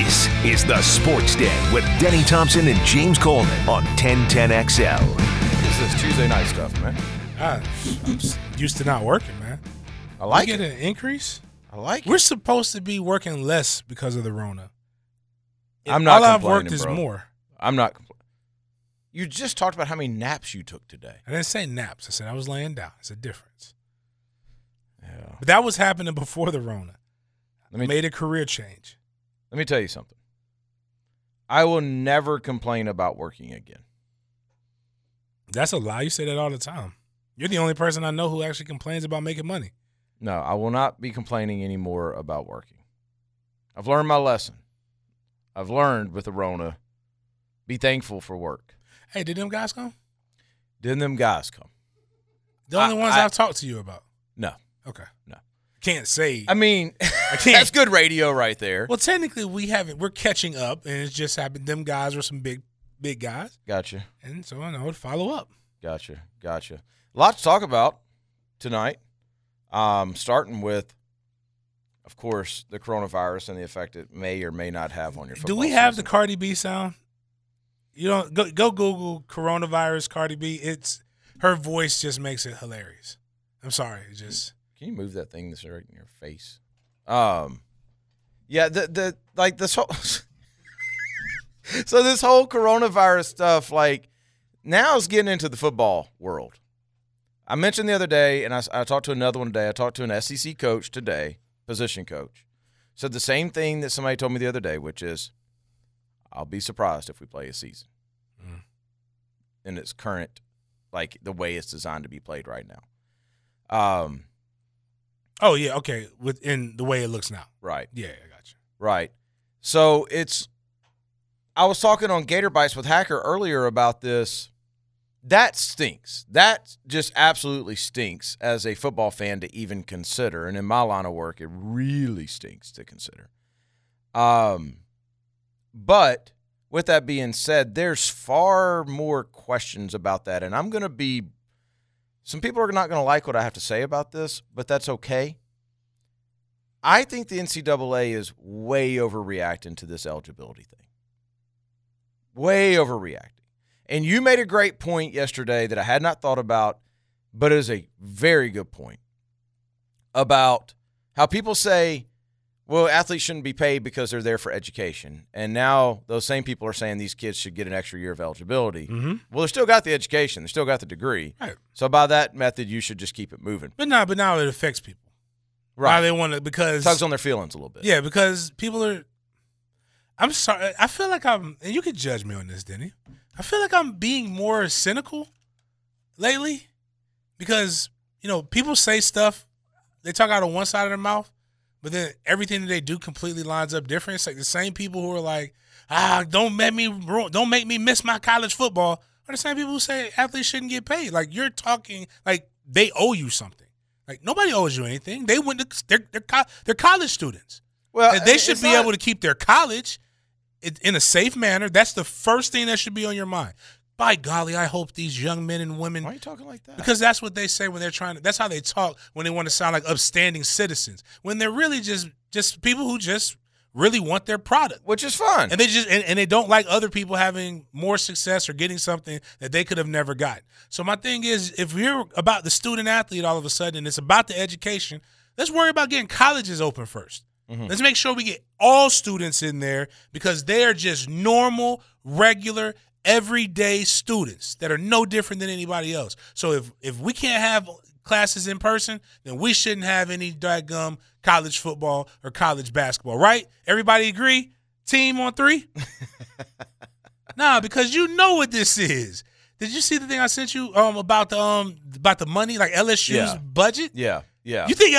This is the Sports Den with Denny Thompson and James Coleman on 1010XL. This is Tuesday night stuff, man. I'm used to not working, man. I like we it. get an increase. I like We're it. supposed to be working less because of the Rona. I'm not All I've complaining, worked is bro. more. I'm not. You just talked about how many naps you took today. I didn't say naps. I said I was laying down. It's a difference. Yeah. But that was happening before the Rona. Let me Made a career change. let me tell you something. I will never complain about working again. That's a lie. You say that all the time. You're the only person I know who actually complains about making money. No, I will not be complaining anymore about working. I've learned my lesson. I've learned with the Rona, be thankful for work. Hey, did them guys come? Didn't them guys come? The only ones I've talked to you about. No. Okay. No. Can't say. I mean, can't. that's good radio right there. Well, technically, we're catching up, and it's just happened. Them guys were some big guys, Gotcha. and so I know to follow up. Gotcha. A lot to talk about tonight. Starting with, of course, the coronavirus and the effect it may or may not have on your football Do we have the season. Cardi B sound? You don't go Google coronavirus Cardi B. It's her voice just makes it hilarious. I'm sorry, it just Can you move that thing that's right in your face? Yeah, the like this whole so this whole coronavirus stuff, like, now is getting into the football world. I mentioned the other day, and I talked to another one today. I talked to an SEC coach today, position coach. Said the same thing that somebody told me the other day, which is, I'll be surprised if we play a season in its current, like, the way it's designed to be played right now. oh yeah, okay. Within the way it looks now. Right. Yeah, I got you. Right. So I was talking on Gator Bites with Hacker earlier about this. That stinks. That just absolutely stinks as a football fan to even consider. And in my line of work, it really stinks to consider. But with that being said, there's far more questions about that. And some people are not going to like what I have to say about this, but that's okay. I think the NCAA is way overreacting to this eligibility thing. Way overreacting. And you made a great point yesterday that I had not thought about, but is a very good point, about how people say, well, athletes shouldn't be paid because they're there for education. And now those same people are saying these kids should get an extra year of eligibility. Mm-hmm. Well, they still got the education. They still got the degree. Right. So by that method, you should just keep it moving. But now it affects people. Right. Now they want to, because Tugs on their feelings a little bit. Yeah, because people are. I'm sorry. I feel like and you could judge me on this, Denny. I feel like I'm being more cynical lately because, people say stuff, they talk out of one side of their mouth, but then everything that they do completely lines up different. It's like the same people who are like, don't make me miss my college football, are the same people who say athletes shouldn't get paid. Like, you're talking like they owe you something. Like, nobody owes you anything. They went to, they're college students. Well, And they should be able to keep their college in a safe manner. That's the first thing that should be on your mind. By golly, I hope these young men and women. Why are you talking like that? Because that's what they say when they're trying to. That's how they talk when they want to sound like upstanding citizens. When they're really just people who just really want their product, Which is fun. and they just and they don't like other people having more success or getting something that they could have never gotten. So my thing is, if you're about the student athlete all of a sudden, and it's about the education, let's worry about getting colleges open first. Mm-hmm. Let's make sure we get all students in there, because they are just normal, regular, everyday students that are no different than anybody else. So if we can't have classes in person, then we shouldn't have any daggum college football or college basketball, right? Everybody agree? Team on three? Nah, because you know what this is. Did you see the thing I sent you about the money, like LSU's budget? Yeah. You think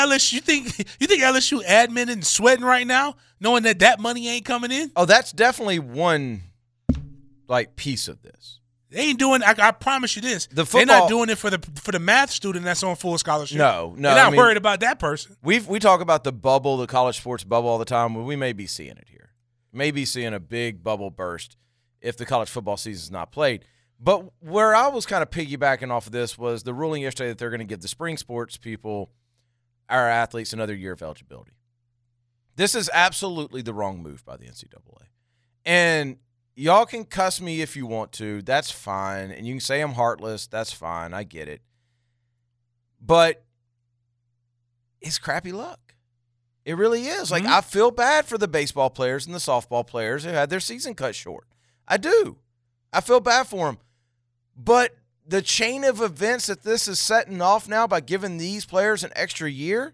LSU admin and sweating right now, knowing that money ain't coming in? Oh, that's definitely one, like, piece of this. They ain't doing. I promise you this. They're not doing it for the math student that's on full scholarship. No. They're not worried about that person. We talk about the bubble, the college sports bubble all the time. Well, we may be seeing it here. Maybe seeing a big bubble burst if the college football season is not played. But where I was kind of piggybacking off of this was the ruling yesterday that they're going to give the spring sports people, our athletes, another year of eligibility. This is absolutely the wrong move by the NCAA. And y'all can cuss me if you want to. That's fine. And you can say I'm heartless. That's fine. I get it. But it's crappy luck. It really is. Like, I feel bad for the baseball players and the softball players who had their season cut short. I do. I feel bad for them. But the chain of events that this is setting off now by giving these players an extra year.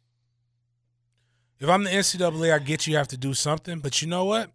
If I'm the NCAA, I get you have to do something. But you know what?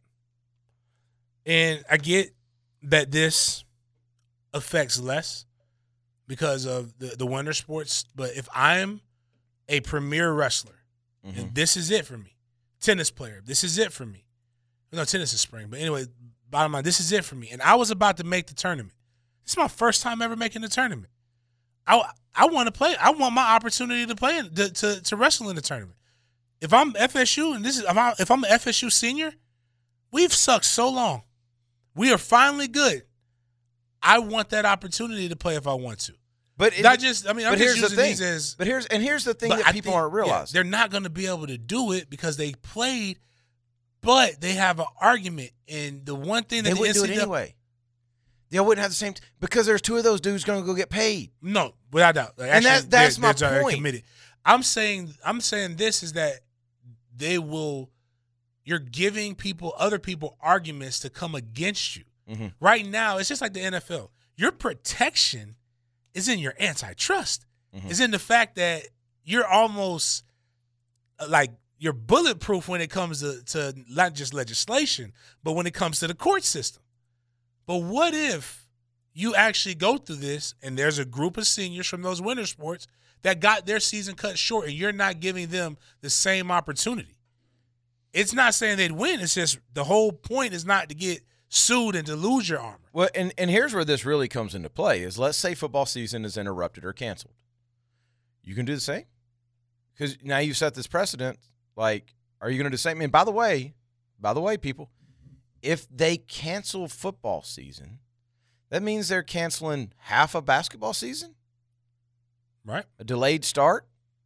And I get that this affects less because of the winter sports. But if I'm a premier wrestler, and this is it for me, tennis player, this is it for me. No, tennis is spring. But anyway, bottom line, this is it for me. And I was about to make the tournament. This is my first time ever making the tournament. I want to play. I want my opportunity to play to wrestle in the tournament. If I'm FSU and if I'm an FSU senior, we've sucked so long. We are finally good. I want that opportunity to play if I want to. But I'm just using these as. But here's the thing that people aren't realizing. They're not going to be able to do it because they played, but they have an argument. And the one thing that they wouldn't do it anyway. They wouldn't have the same because there's two of those dudes going to go get paid. No, without doubt. Like, and that's my point. Committed. I'm saying this is that they will. You're giving other people arguments to come against you. Mm-hmm. Right now, it's just like the NFL. Your protection is in your antitrust. Mm-hmm. It's in the fact that you're almost like you're bulletproof when it comes to not just legislation, but when it comes to the court system. But what if you actually go through this and there's a group of seniors from those winter sports that got their season cut short and you're not giving them the same opportunity? It's not saying they'd win. It's just the whole point is not to get sued and to lose your armor. Well, and here's where this really comes into play is let's say football season is interrupted or canceled. You can do the same? Because now you've set this precedent. Like, are you going to do the same? And by the way, people, if they cancel football season, that means they're canceling half a basketball season? Right. A delayed start?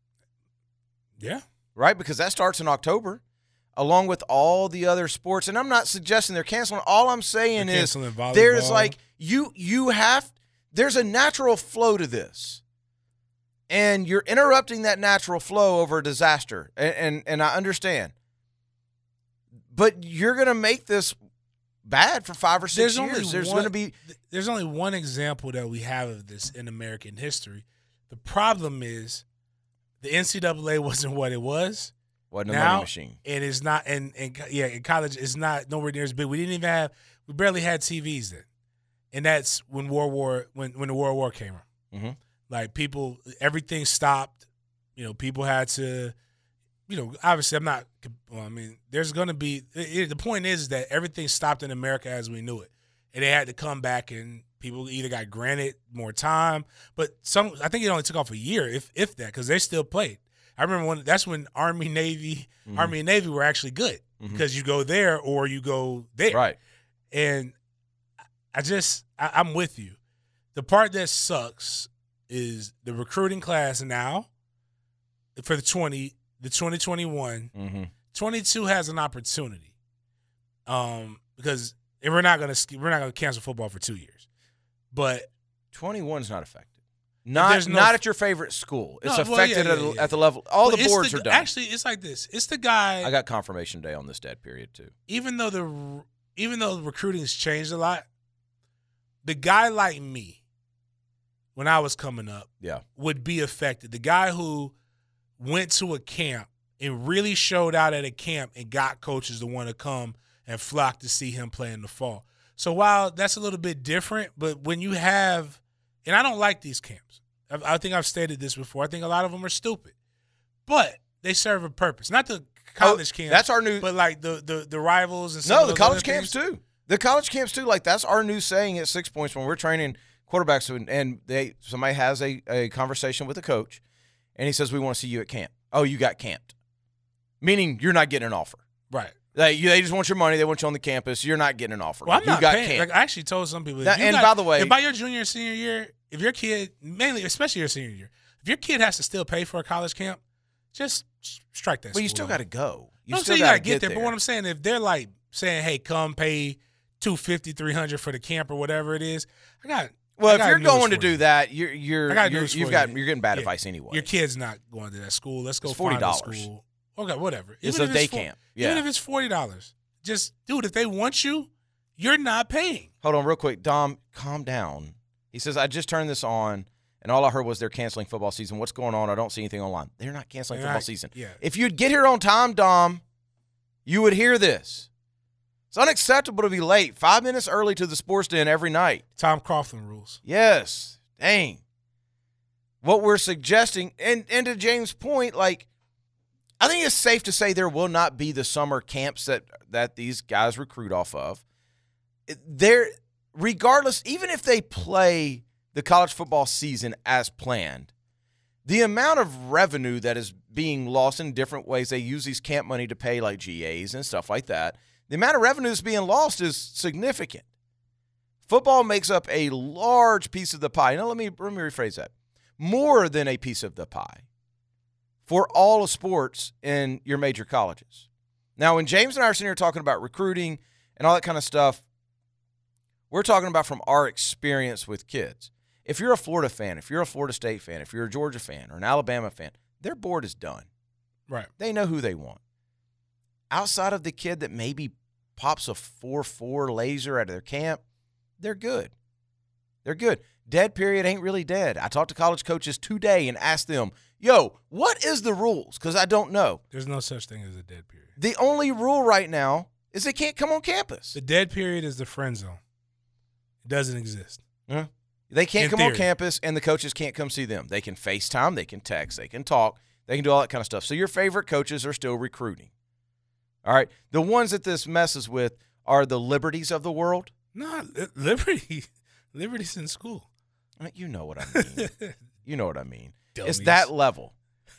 Yeah. Right? Because that starts in October. Along with all the other sports. And I'm not suggesting they're canceling. All I'm saying is there's like there's a natural flow to this. And you're interrupting that natural flow over a disaster. And I understand. But you're going to make this bad for 5 or 6 years. There's only one example that we have of this in American history. The problem is the NCAA wasn't what it was. Wasn't a money machine. It is not, in college, it's not nowhere near as big. We barely had TVs then, and that's when the World War came around. Mm-hmm. Like everything stopped. People had to, obviously there's going to be. The point is that everything stopped in America as we knew it, and they had to come back, and people either got granted more time, but I think it only took off a year, if that, because they still played. I remember that's when Army and Navy were actually good because you go there or you go there. Right. And I'm with you. The part that sucks is the recruiting class now for the 2021. 22 has an opportunity because we're not going to cancel football for 2 years. But 21's not affected. Not at your favorite school. It's affected at the level. All the boards are done. Actually, it's like this. It's the guy. I got confirmation day on this dead period too. Even though the recruiting has changed a lot, the guy like me, when I was coming up, would be affected. The guy who went to a camp and really showed out at a camp and got coaches to want to come and flock to see him play in the fall. So while that's a little bit different, but when you have. And I don't like these camps. I think I've stated this before. I think a lot of them are stupid. But they serve a purpose. Not the college camps. That's our new. But like the rivals and some of the college camps too. The college camps too. Like that's our new saying at 6 Points when we're training quarterbacks and somebody has a conversation with a coach and he says, we want to see you at camp. Oh, you got camped. Meaning you're not getting an offer. Right. They just want your money. They want you on the campus. You're not getting an offer. Well, I'm not paying. Like, I actually told some people. By the way, if by your junior and senior year, if your kid, especially your senior year, if your kid has to still pay for a college camp, just strike that. Well, you still got to go. You I'm still saying you got to gotta get there. But there. what I'm saying, if they're like saying, "Hey, come pay $250, $300 for the camp or whatever it is," Well, if you're going to do that, you're getting bad Yeah. advice anyway. Your kid's not going to that school. Let's go It's find a $40. school. Okay, whatever. It's Even a if day camp. Yeah. Even if it's $40, just dude, if they want you, you're not paying. Hold on, real quick, Dom, calm down. He says, "I just turned this on, and all I heard was they're canceling football season. What's going on? I don't see anything online." They're not canceling football season. Yeah. If you'd get here on time, Dom, you would hear this. It's unacceptable to be late 5 minutes early to the sports den every night. Tom Coughlin rules. Yes. Dang. What we're suggesting, and to James' point, like, I think it's safe to say there will not be the summer camps that these guys recruit off of. Regardless, even if they play the college football season as planned, the amount of revenue that is being lost in different ways, they use these camp money to pay like GAs and stuff like that. The amount of revenue that's being lost is significant. Football makes up a large piece of the pie. Now, let me rephrase that. More than a piece of the pie for all of sports in your major colleges. Now, when James and I are sitting here talking about recruiting and all that kind of stuff, we're talking about from our experience with kids. If you're a Florida fan, if you're a Florida State fan, if you're a Georgia fan or an Alabama fan, their board is done. Right. They know who they want. Outside of the kid that maybe pops a 4.4 laser at their camp, they're good. They're good. Dead period ain't really dead. I talked to college coaches today and asked them, yo, what is the rules? Because I don't know. There's no such thing as a dead period. The only rule right now is they can't come on campus. The dead period is the friend zone. It doesn't exist. Yeah. They can't In come theory. on campus, and the coaches can't come see them. They can FaceTime, they can text, they can talk, they can do all that kind of stuff. So your favorite coaches are still recruiting. All right? The ones that this messes with are the Liberties of the world. No, Liberty's in school. I mean, you know what I mean. You know what I mean. Dummies. It's that level.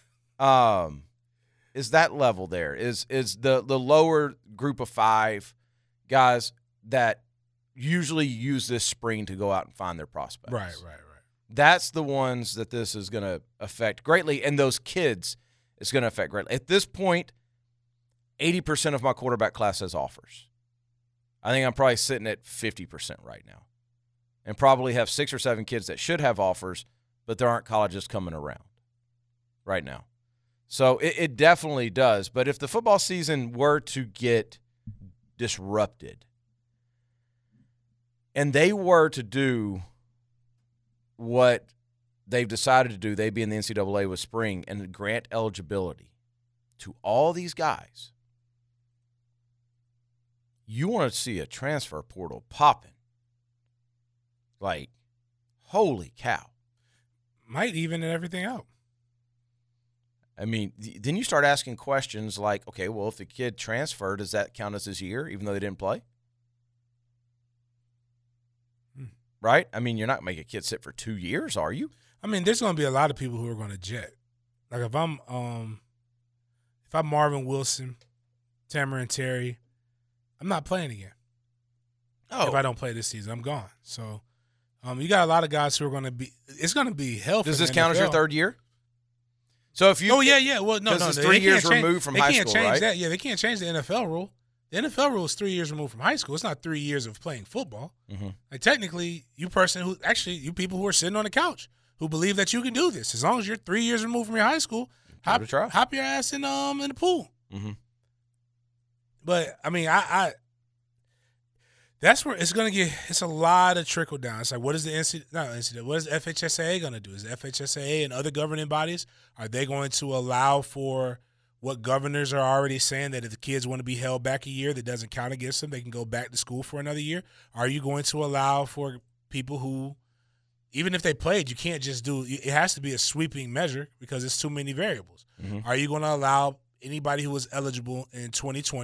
Is that level there? Is the lower group of 5 guys that usually use this spring to go out and find their prospects. Right. That's the ones that this is going to affect greatly, and those kids it's going to affect greatly. At this point, 80% of my quarterback class has offers. I think I'm probably sitting at 50% right now, and probably have 6 or 7 kids that should have offers, but there aren't colleges coming around right now. So it definitely does. But if the football season were to get disrupted, and they were to do what they've decided to do, they being the NCAA with spring, and grant eligibility to all these guys, you want to see a transfer portal popping. Like, holy cow. Might even everything out. I mean, then you start asking questions like, okay, well, if the kid transferred, does that count as his year, even though they didn't play? Right? I mean, you're not going to make a kid sit for 2 years, are you? I mean, there's going to be a lot of people who are going to jet. Like if I'm Marvin Wilson, Tamara and Terry, I'm not playing again. Oh, If I don't play this season, I'm gone. So you got a lot of guys who are going to be. It's going to be hell. Does for this the count as your NFL. third year? So if you, Oh yeah. Well, no. Because it's they 3 can't years change- removed from they high can't school, change right? that. Yeah, they can't change the NFL rule. The NFL rule is 3 years removed from high school. It's not 3 years of playing football. Mm-hmm. Like technically, you people who are sitting on the couch who believe that you can do this, as long as you're 3 years removed from your high school, Give it a try. hop your ass in the pool. Mm-hmm. But I mean, I that's where it's gonna get. It's a lot of trickle down. It's like, what is the what is the FHSAA gonna do? Is the FHSAA and other governing bodies, are they going to allow for what governors are already saying, that if the kids want to be held back a year, that doesn't count against them, they can go back to school for another year? Are you going to allow for people who, even if they played, you can't just do it, has to be a sweeping measure because it's too many variables. Mm-hmm. Are you going to allow anybody who was eligible in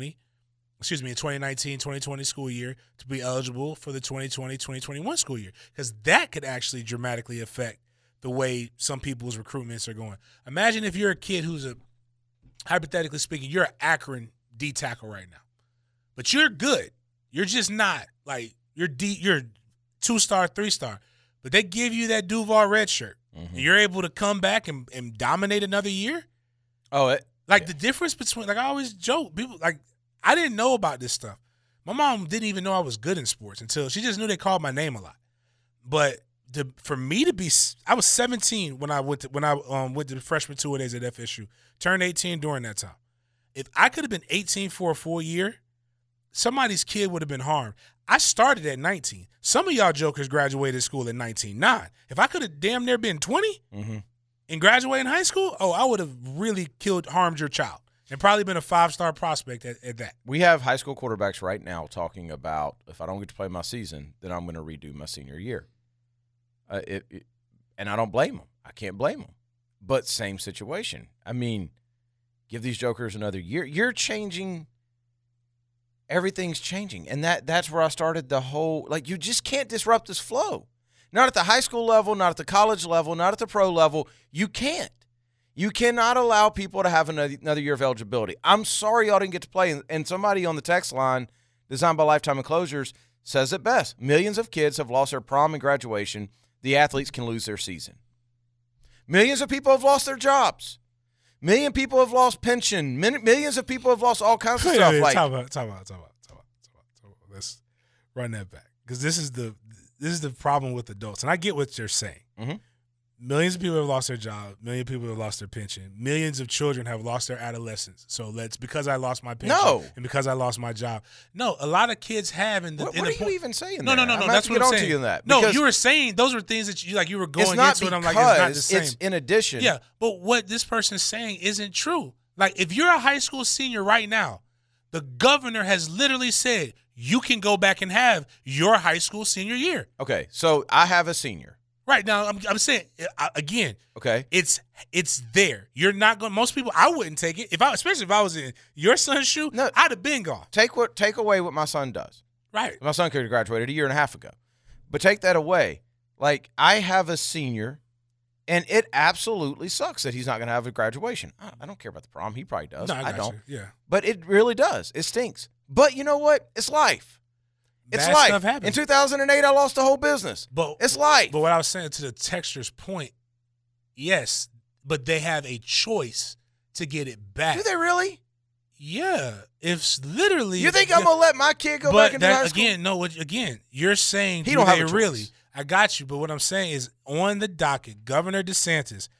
2019-2020 school year to be eligible for the 2020-2021 school year? Because that could actually dramatically affect the way some people's recruitments are going. Imagine if you're a kid who's hypothetically speaking, you're an Akron D tackle right now, but you're good. You're just not like you're 2-star, 3-star, but they give you that Duval red shirt, and you're able to come back and dominate another year. Oh, Like the difference between, like I always joke, people like I didn't know about this stuff. My mom didn't even know I was good in sports until she just knew they called my name a lot. But for me to be, I was 17 when I went to the freshman 2 days at FSU. Turned 18 during that time. If I could have been 18 for a full year, somebody's kid would have been harmed. I started at 19. Some of y'all jokers graduated school at 19.9. If I could have damn near been 20 and graduated in high school, I would have really harmed your child and probably been a 5-star prospect at that. We have high school quarterbacks right now talking about, if I don't get to play my season, then I'm going to redo my senior year. And I don't blame them. I can't blame them. But same situation. I mean, give these jokers another year. You're changing. Everything's changing. And that's where I started the whole, like, you just can't disrupt this flow. Not at the high school level, not at the college level, not at the pro level. You can't. You cannot allow people to have another year of eligibility. I'm sorry y'all didn't get to play. And somebody on the text line, designed by Lifetime Enclosures, says it best. Millions of kids have lost their prom and graduation. The athletes can lose their season. Millions of people have lost their jobs. Million people have lost pension. Millions of people have lost all kinds of stuff. Talk about. Let's run that back, because this is the problem with adults, and I get what you're saying. Mm-hmm. Millions of people have lost their job. Millions of people have lost their pension. Millions of children have lost their adolescence. So because I lost my pension and because I lost my job. No, a lot of kids have. What are you even saying? No. That's what I'm saying. You that no, you were saying those were things that you were going into, and I'm like, it's not the same. It's in addition. Yeah, but what this person is saying isn't true. Like, if you're a high school senior right now, the governor has literally said you can go back and have your high school senior year. Okay, so I have a senior. Right now, I'm saying again. Okay, it's there. You're not going. Most people, I wouldn't take it especially if I was in your son's shoe. No, I'd have been gone. Take away what my son does. Right. My son could have graduated a year and a half ago, but take that away. Like, I have a senior, and it absolutely sucks that he's not going to have a graduation. I don't care about the prom. He probably does. No, I don't. Yeah. But it really does. It stinks. But you know what? It's life. It's Bad life. Stuff happens. In 2008, I lost the whole business. But it's life. But what I was saying to the texter's point, yes, but they have a choice to get it back. Do they really? Yeah. If literally. You think I'm going to let my kid go back into high school? Again, you're saying he don't have a choice. Really. I got you. But what I'm saying is, on the docket, Governor DeSantis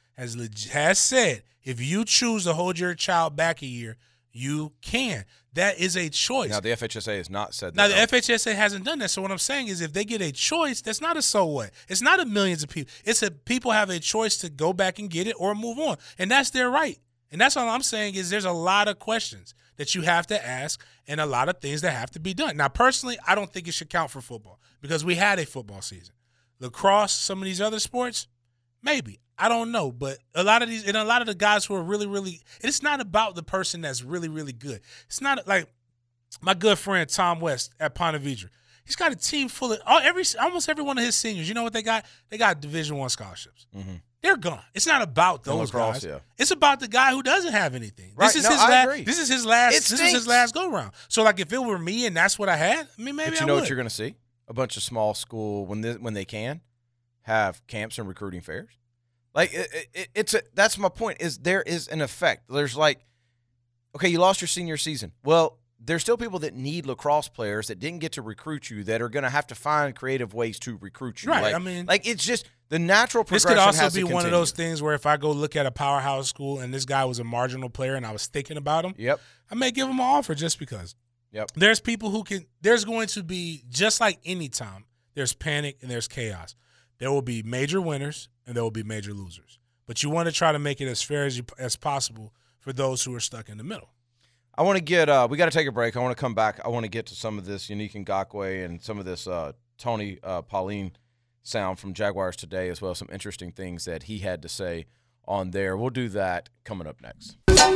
has said, if you choose to hold your child back a year, you can. That is a choice. Now, the FHSA has not said that. Now, the FHSA hasn't done that. So what I'm saying is, if they get a choice, that's not a so what. It's not a millions of people. It's people have a choice to go back and get it or move on. And that's their right. And that's all I'm saying is, there's a lot of questions that you have to ask and a lot of things that have to be done. Now, personally, I don't think it should count for football, because we had a football season. Lacrosse, some of these other sports, maybe. I don't know, but a lot of the guys who are really, really, it's not about the person that's really, really good. It's not like my good friend Tom West at Ponte Vedra. He's got a team full of almost every one of his seniors. You know what they got? They got Division I scholarships. Mm-hmm. They're gone. It's not about those guys. Yeah. It's about the guy who doesn't have anything. Right. This is his last go round. So, like, if it were me and that's what I had, I mean, maybe but you know what you're going to see? A bunch of small school when they can have camps and recruiting fairs. Like, that's my point, is there is an effect. There's like, okay, you lost your senior season. Well, there's still people that need lacrosse players that didn't get to recruit you that are going to have to find creative ways to recruit you. Right. It's just the natural progression. This could also be one of those things where if I go look at a powerhouse school and this guy was a marginal player and I was thinking about him, yep, I may give him an offer just because. Yep. There's people who can – there's going to be, just like any time, there's panic and there's chaos. There will be major winners and there will be major losers. But you want to try to make it as fair as possible for those who are stuck in the middle. I want to get we got to take a break. I want to come back. I want to get to some of this Unique Ngakoue and some of this Tony Pauline sound from Jaguars Today, as well as some interesting things that he had to say on there. We'll do that coming up next.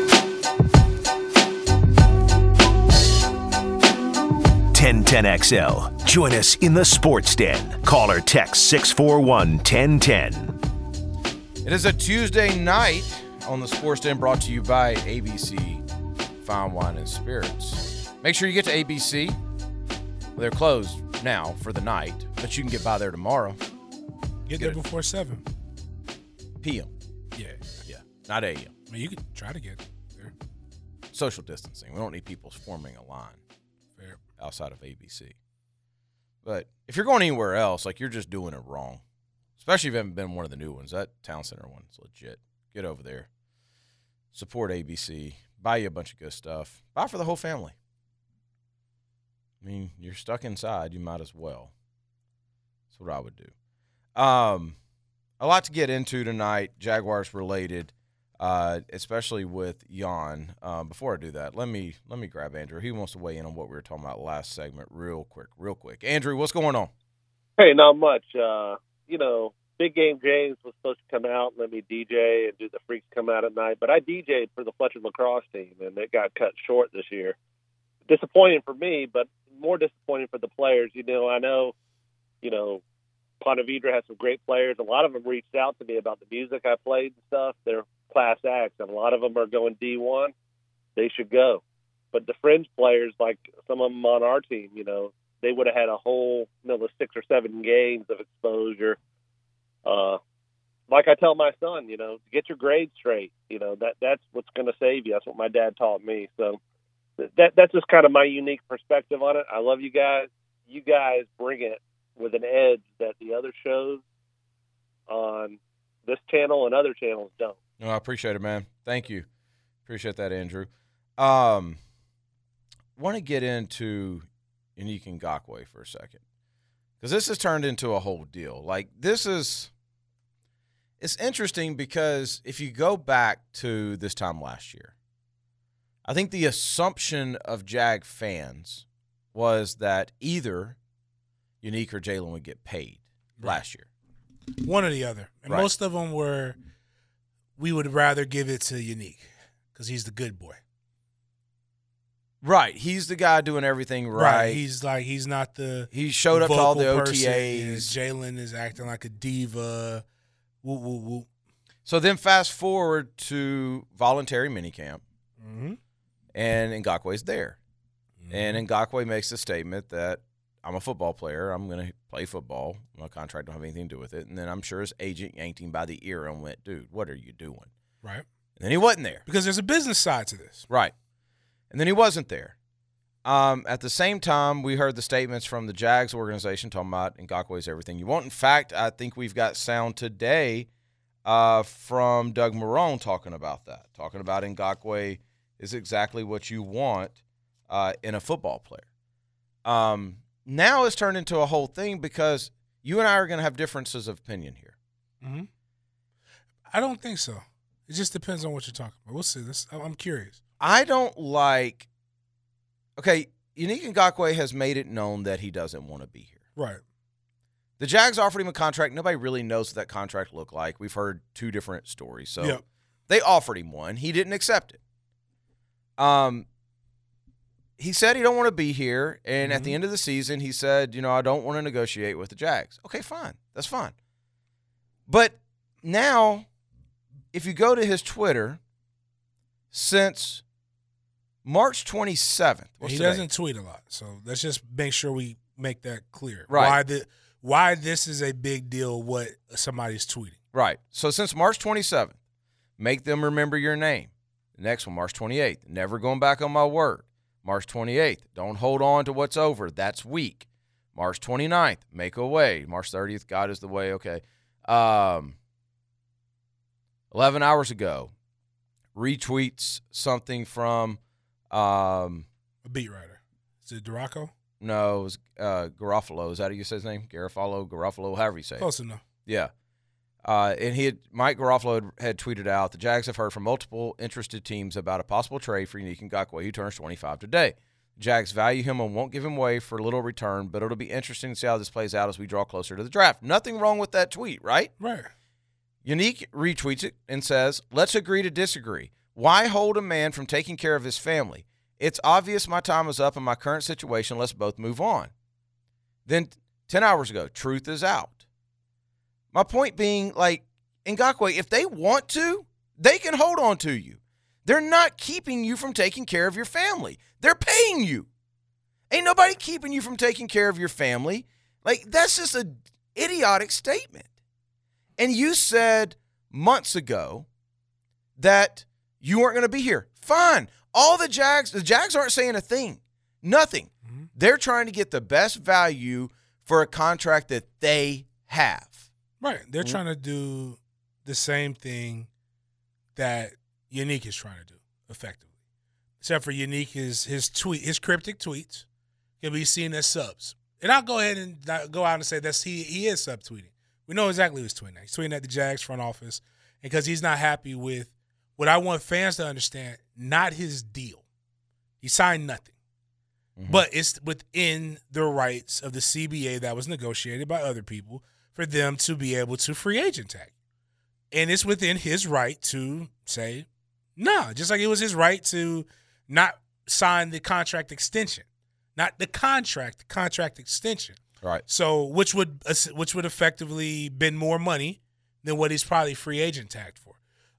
1010XL. Join us in the Sports Den. Call or text 641-1010. It is a Tuesday night on the Sports Den, brought to you by ABC Fine Wine and Spirits. Make sure you get to ABC. Well, they're closed now for the night, but you can get by there tomorrow. Get there before 7 p.m. Yeah. Not a.m. I mean, you could try to get there. social distancing. We don't need people forming a line Fair. outside of ABC. But if you're going anywhere else, like, you're just doing it wrong. Especially if you haven't been one of the new ones. That Town Center one's legit. Get over there. Support ABC. Buy you a bunch of good stuff. Buy for the whole family. I mean, you're stuck inside. You might as well. That's what I would do. A lot to get into tonight, Jaguars related, especially with Jan. Before I do that, let me grab Andrew. He wants to weigh in on what we were talking about last segment real quick. Andrew, what's going on? Hey, not much. Big Game James was supposed to come out and let me DJ and do the Freaks Come Out at night, but I DJ'd for the Fletcher lacrosse team, and it got cut short this year. Disappointing for me, but more disappointing for the players. I know, Ponte Vedra has some great players. A lot of them reached out to me about the music I played and stuff. They're class acts, and a lot of them are going D1. They should go. But the fringe players, like some of them on our team, they would have had a whole, 6 or 7 games of exposure. Like I tell my son, get your grades straight. That's what's going to save you. That's what my dad taught me. So that's just kind of my unique perspective on it. I love you guys. You guys bring it with an edge that the other shows on this channel and other channels don't. No, I appreciate it, man. Thank you. Appreciate that, Andrew. Want to get into Yannick Ngakoue for a second, because this has turned into a whole deal. Like, it's interesting because if you go back to this time last year, I think the assumption of Jag fans was that either Yannick or Jalen would get paid last year. One or the other. And most of them were, we would rather give it to Yannick because he's the good boy. Right. He's the guy doing everything right. He's not the He showed up to all the OTAs. Jalen is acting like a diva. Woo, woo, woo. So then fast forward to voluntary minicamp, and Ngakoue's there. And Ngakoue makes a statement that I'm a football player. I'm going to play football. My contract don't have anything to do with it. And then I'm sure his agent yanked him by the ear and went, dude, what are you doing? Right. And then he wasn't there. Because there's a business side to this. Right. And then he wasn't there. At the same time, we heard the statements from the Jags organization talking about Ngakoue's everything you want. In fact, I think we've got sound today from Doug Marrone talking about that, talking about Ngakoue is exactly what you want in a football player. Now it's turned into a whole thing because you and I are going to have differences of opinion here. Mm-hmm. I don't think so. It just depends on what you're talking about. We'll see. I'm curious. I don't like – okay, Yannick Ngakoue has made it known that he doesn't want to be here. Right. The Jags offered him a contract. Nobody really knows what that contract looked like. We've heard 2 different stories. So They offered him one. He didn't accept it. He said he don't want to be here, and at the end of the season, he said, I don't want to negotiate with the Jags. Okay, fine. That's fine. But now, if you go to his Twitter, since March 27th. He doesn't tweet a lot, so let's just make sure we make that clear. Right. Why this is a big deal, what somebody's tweeting. Right. So since March 27th, make them remember your name. The next one, March 28th, never going back on my word. March 28th, don't hold on to what's over. That's weak. March 29th, make a way. March 30th, God is the way. Okay. 11 hours ago, retweets something from a beat writer. Is it Duraco? No, it was Garofalo. Is that how you say his name? Garofalo, however you say it. Close enough. Yeah. And Mike Garofalo had tweeted out, the Jags have heard from multiple interested teams about a possible trade for Yannick Ngakoue, who turns 25 today. The Jags value him and won't give him away for little return, but it'll be interesting to see how this plays out as we draw closer to the draft. Nothing wrong with that tweet, right? Right. Yannick retweets it and says, let's agree to disagree. Why hold a man from taking care of his family? It's obvious my time is up in my current situation. Let's both move on. Then 10 hours ago, truth is out. My point being, like, Ngakoue, if they want to, they can hold on to you. They're not keeping you from taking care of your family. They're paying you. Ain't nobody keeping you from taking care of your family. Like, that's just an idiotic statement. And you said months ago that you weren't going to be here. Fine. All the Jags aren't saying a thing. Nothing. Mm-hmm. They're trying to get the best value for a contract that they have. Right. They're trying to do the same thing that Unique is trying to do effectively. Except for Unique, his cryptic tweets can be seen as subs. And I'll go ahead and go out and say that he is subtweeting. We know exactly who he's tweeting at. He's tweeting at the Jags front office because he's not happy with what I want fans to understand, not his deal. He signed nothing. Mm-hmm. But it's within the rights of the CBA that was negotiated by other people for them to be able to free agent tag. And it's within his right to say, no, just like it was his right to not sign the contract extension. Not the contract extension. Right. So which would effectively been more money than what he's probably free agent tagged for.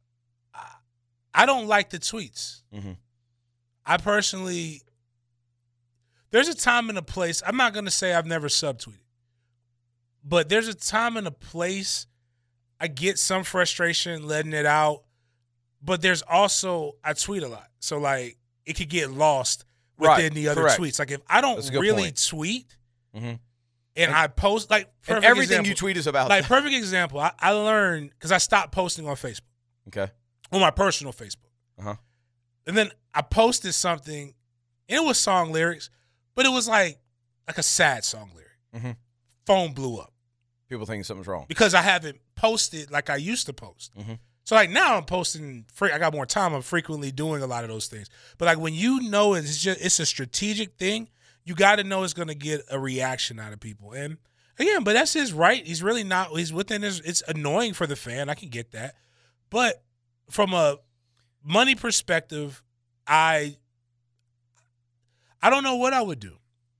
I don't like the tweets. Mm-hmm. I personally, there's a time and a place. I'm not going to say I've never subtweeted, but there's a time and a place. I get some frustration letting it out, but there's also, I tweet a lot. So, like, it could get lost within the other tweets. Like, if I don't really tweet and I post, like, perfect everything example, you tweet is about like, perfect example, I learned, because I stopped posting on Facebook. Okay. On my personal Facebook. Uh-huh. And then I posted something, and it was song lyrics, but it was like a sad song lyric. Mm-hmm. Phone blew up. People thinking something's wrong. Because I haven't posted like I used to post. Mm-hmm. So, like, now I'm posting, I got more time. I'm frequently doing a lot of those things. But, like, when you know it's a strategic thing, you got to know it's going to get a reaction out of people. And, again, but that's his right. He's really not – he's within his – it's annoying for the fan. I can get that. But from a money perspective, I don't know what I would do.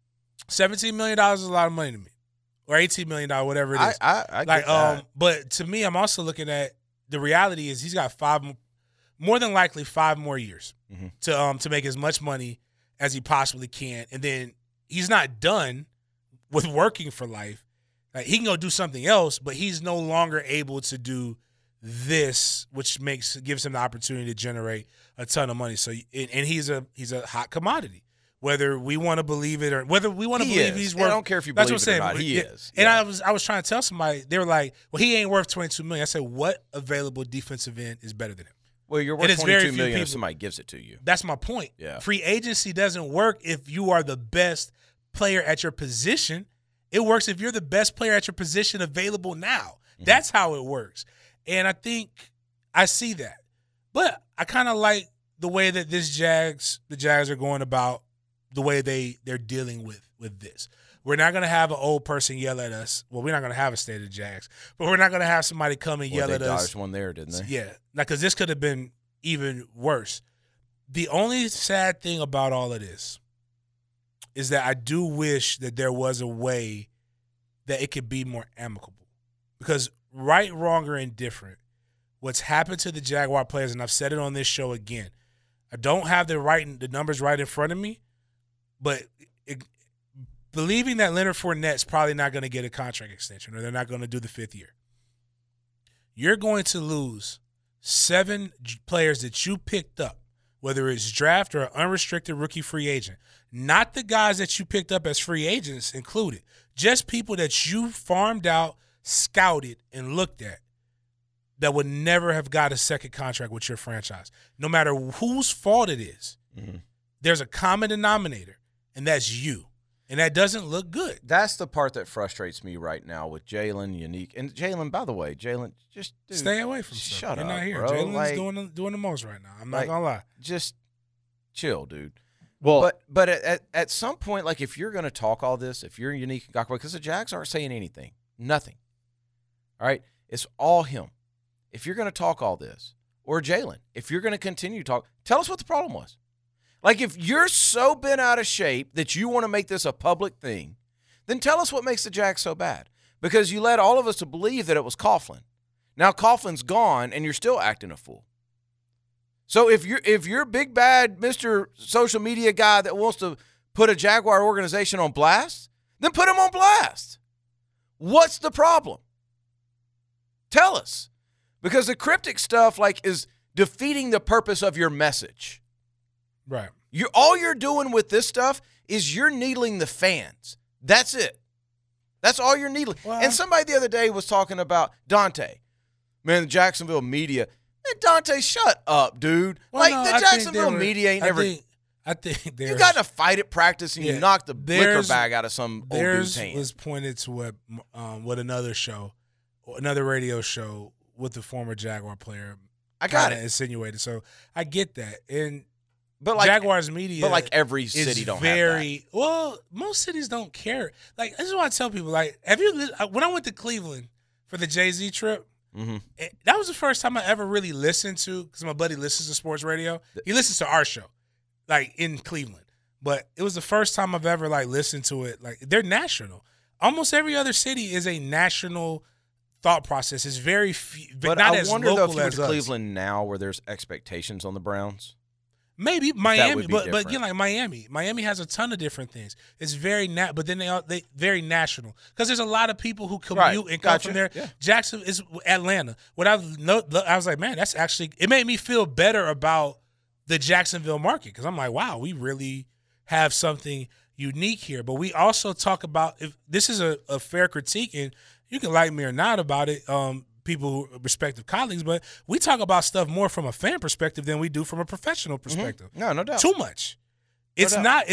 $17 million is a lot of money to me. Or $18 million, whatever it is. I get that. But to me, I'm also looking at the reality is he's got more than likely 5 more years to make as much money as he possibly can. And then he's not done with working for life. Like, he can go do something else, but he's no longer able to do this, which gives him the opportunity to generate a ton of money. So, and he's a hot commodity. Whether we want to believe it or whether we want to believe he's worth. I don't care if you believe it or not. He is. And I was trying to tell somebody, they were like, well, he ain't worth $22 million. I said, what available defensive end is better than him? Well, you're worth $22 million if somebody gives it to you. That's my point. Yeah. Free agency doesn't work if you are the best player at your position. It works if you're the best player at your position available now. Mm-hmm. That's how it works. And I think I see that. But I kind of like the way that the Jags are going about the way they're dealing with this. We're not going to have an old person yell at us. Well, we're not going to have a state of the Jags, but we're not going to have somebody come and yell at us. They dodged one there, didn't they? Yeah, because this could have been even worse. The only sad thing about all of this is that I do wish that there was a way that it could be more amicable. Because right, wrong, or indifferent, what's happened to the Jaguar players, and I've said it on this show again, I don't have the numbers right in front of me, but believing that Leonard Fournette's probably not going to get a contract extension or they're not going to do the 5th year, you're going to lose 7 players that you picked up, whether it's draft or unrestricted rookie free agent. Not the guys that you picked up as free agents included, just people that you farmed out, scouted, and looked at that would never have got a second contract with your franchise. No matter whose fault it is, there's a common denominator. And that's you. And that doesn't look good. That's the part that frustrates me right now with Jalen, Unique. And Jalen, by the way, just stay away from stuff. Shut up, You're not here. Bro. Jalen's doing the most right now. I'm not going to lie. Just chill, dude. Well, but at some point, like, if you're going to talk all this, if you're Unique and Ngakoue, because the Jags aren't saying anything. Nothing. All right? It's all him. If you're going to talk all this, or Jalen, if you're going to continue to talk, tell us what the problem was. Like, if you're so bent out of shape that you want to make this a public thing, then tell us what makes the Jags so bad. Because you led all of us to believe that it was Coughlin. Now Coughlin's gone, and you're still acting a fool. So if you're big bad Mr. Social Media guy that wants to put a Jaguar organization on blast, then put him on blast. What's the problem? Tell us. Because the cryptic stuff, like, is defeating the purpose of your message. Right. All you're doing with this stuff is you're needling the fans. That's it. That's all you're needling. Well, and somebody the other day was talking about Dante. Man, the Jacksonville media. Man, Dante, shut up, dude. Well, the Jacksonville media ain't ever. I think you got in a fight at practice and you knocked the liquor bag out of some old dude's hand. Was pointed to what another radio show with the former Jaguar player. I got it insinuated. So I get that. And but like Jaguars media, but like every city don't have that. Well, most cities don't care. Like this is what I tell people. Like, when I went to Cleveland for the Jay-Z trip, that was the first time I ever really listened to, because my buddy listens to sports radio. He listens to our show, like in Cleveland. But it was the first time I've ever like listened to it. Like they're national. Almost every other city is a national thought process. It's very few, but not as local as us. I wonder though if you went to Cleveland now, where there's expectations on the Browns. Maybe Miami, but again, like Miami has a ton of different things. It's very but then they very national, because there's a lot of people who commute and come from there. Yeah. Jackson is Atlanta. What I was like, man, that's actually, it made me feel better about the Jacksonville market, because I'm like, wow, we really have something unique here. But we also talk about, if this is a fair critique, and you can like me or not about it, people, respective colleagues, but we talk about stuff more from a fan perspective than we do from a professional perspective. No doubt. Too much. It's not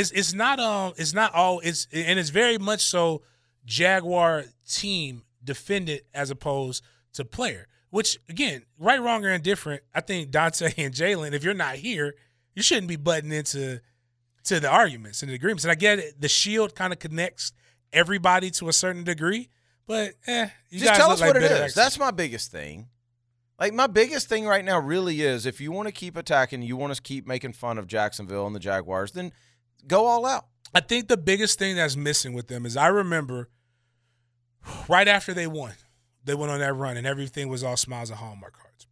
and it's very much so Jaguar team defended as opposed to player, which again, right, wrong, or indifferent, I think Dante and Jalen, if you're not here, you shouldn't be butting into the arguments and the agreements. And I get it, the shield kind of connects everybody to a certain degree. But just tell us what it is. That's my biggest thing. Like, my biggest thing right now really is, if you want to keep attacking, you want to keep making fun of Jacksonville and the Jaguars, then go all out. I think the biggest thing that's missing with them is, I remember right after they went on that run and everything was all smiles and Hallmark cards.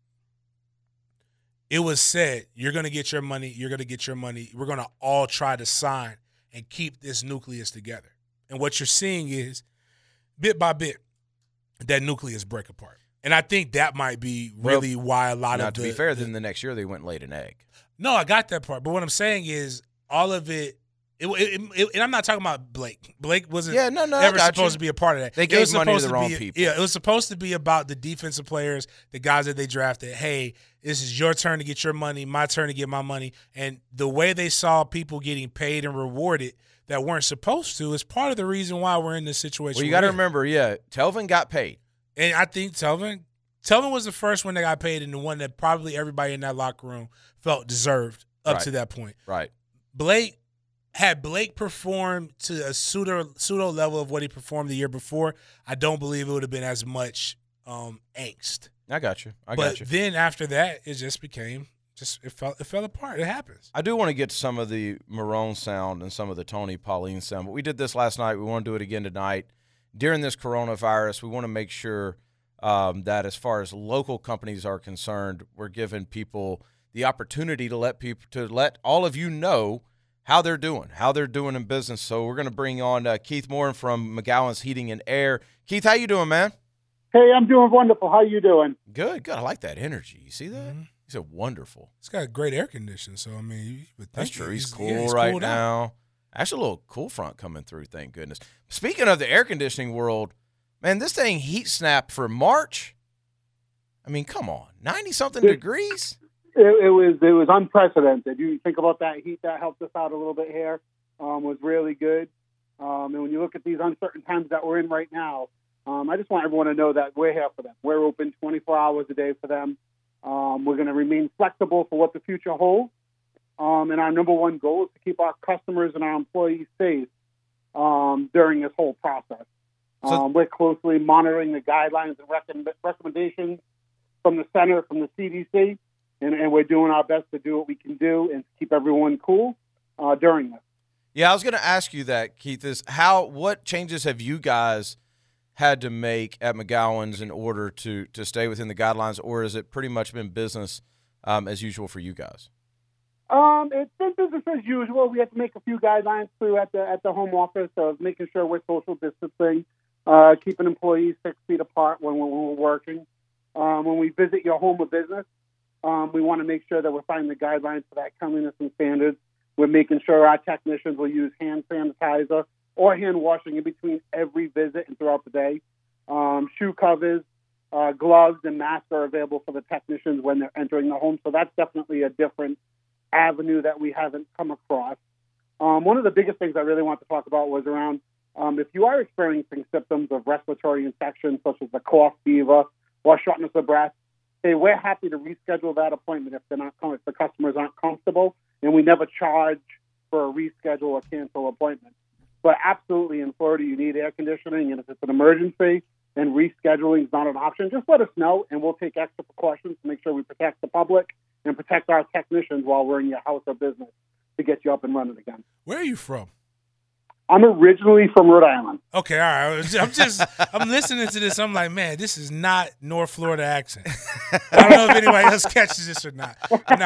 It was said, you're going to get your money, you're going to get your money. We're going to all try to sign and keep this nucleus together. And what you're seeing is, bit by bit, that nucleus break apart. And I think that might be really why a lot of to be fair, then the next year they went and laid an egg. No, I got that part. But what I'm saying is, all of it, and I'm not talking about Blake. Blake wasn't ever supposed to be a part of that. They gave money to the wrong people. Yeah, it was supposed to be about the defensive players, the guys that they drafted. Hey, this is your turn to get your money, my turn to get my money. And the way they saw people getting paid and rewarded that weren't supposed to is part of the reason why we're in this situation. Well, you got to remember, Telvin got paid. And I think Telvin was the first one that got paid, and the one that probably everybody in that locker room felt deserved up to that point. Right. Blake performed to a pseudo level of what he performed the year before, I don't believe it would have been as much angst. I got you. But then after that, it just became it fell apart. It happens. I do want to get to some of the Marone sound and some of the Tony Pauline sound, but we did this last night. We want to do it again tonight. During this coronavirus, we want to make sure that as far as local companies are concerned, we're giving people the opportunity to let all of you know how they're doing in business. So we're going to bring on Keith Moore from McGowan's Heating and Air. Keith, how you doing, man? Hey, I'm doing wonderful. How you doing? Good. I like that energy. You see that? Mm-hmm. He said wonderful. It's got a great air conditioning, so I mean, you would think that's true. He's cool right now. Actually, a little cool front coming through, thank goodness. Speaking of the air conditioning world, man, this thing heat snap for March. I mean, come on, 90-something degrees. It was unprecedented. You think about that heat that helped us out a little bit here, was really good. And when you look at these uncertain times that we're in right now, I just want everyone to know that we're here for them. We're open 24 hours a day for them. We're going to remain flexible for what the future holds. And our number one goal is to keep our customers and our employees safe during this whole process. We're closely monitoring the guidelines and recommendations from the center, from the CDC, and we're doing our best to do what we can do and keep everyone cool during this. Yeah, I was going to ask you that, Keith, what changes have you guys had to make at McGowan's in order to stay within the guidelines, or has it pretty much been business as usual for you guys? It's been business as usual. We had to make a few guidelines through at the home office of making sure we're social distancing, keeping employees 6 feet apart when we're working. When we visit your home of business, we want to make sure that we're following the guidelines for that cleanliness and standards. We're making sure our technicians will use hand sanitizer or hand washing in between every visit and throughout the day. Shoe covers, gloves, and masks are available for the technicians when they're entering the home. So that's definitely a different avenue that we haven't come across. One of the biggest things I really want to talk about was around if you are experiencing symptoms of respiratory infection, such as a cough, fever, or shortness of breath, hey, we're happy to reschedule that appointment if the customers aren't comfortable, and we never charge for a reschedule or cancel appointment. But absolutely, in Florida, you need air conditioning, and if it's an emergency and rescheduling is not an option, just let us know, and we'll take extra precautions to make sure we protect the public and protect our technicians while we're in your house or business to get you up and running again. Where are you from? I'm originally from Rhode Island. Okay, all right. I'm listening to this. I'm like, man, this is not North Florida accent. I don't know if anybody else catches this or not.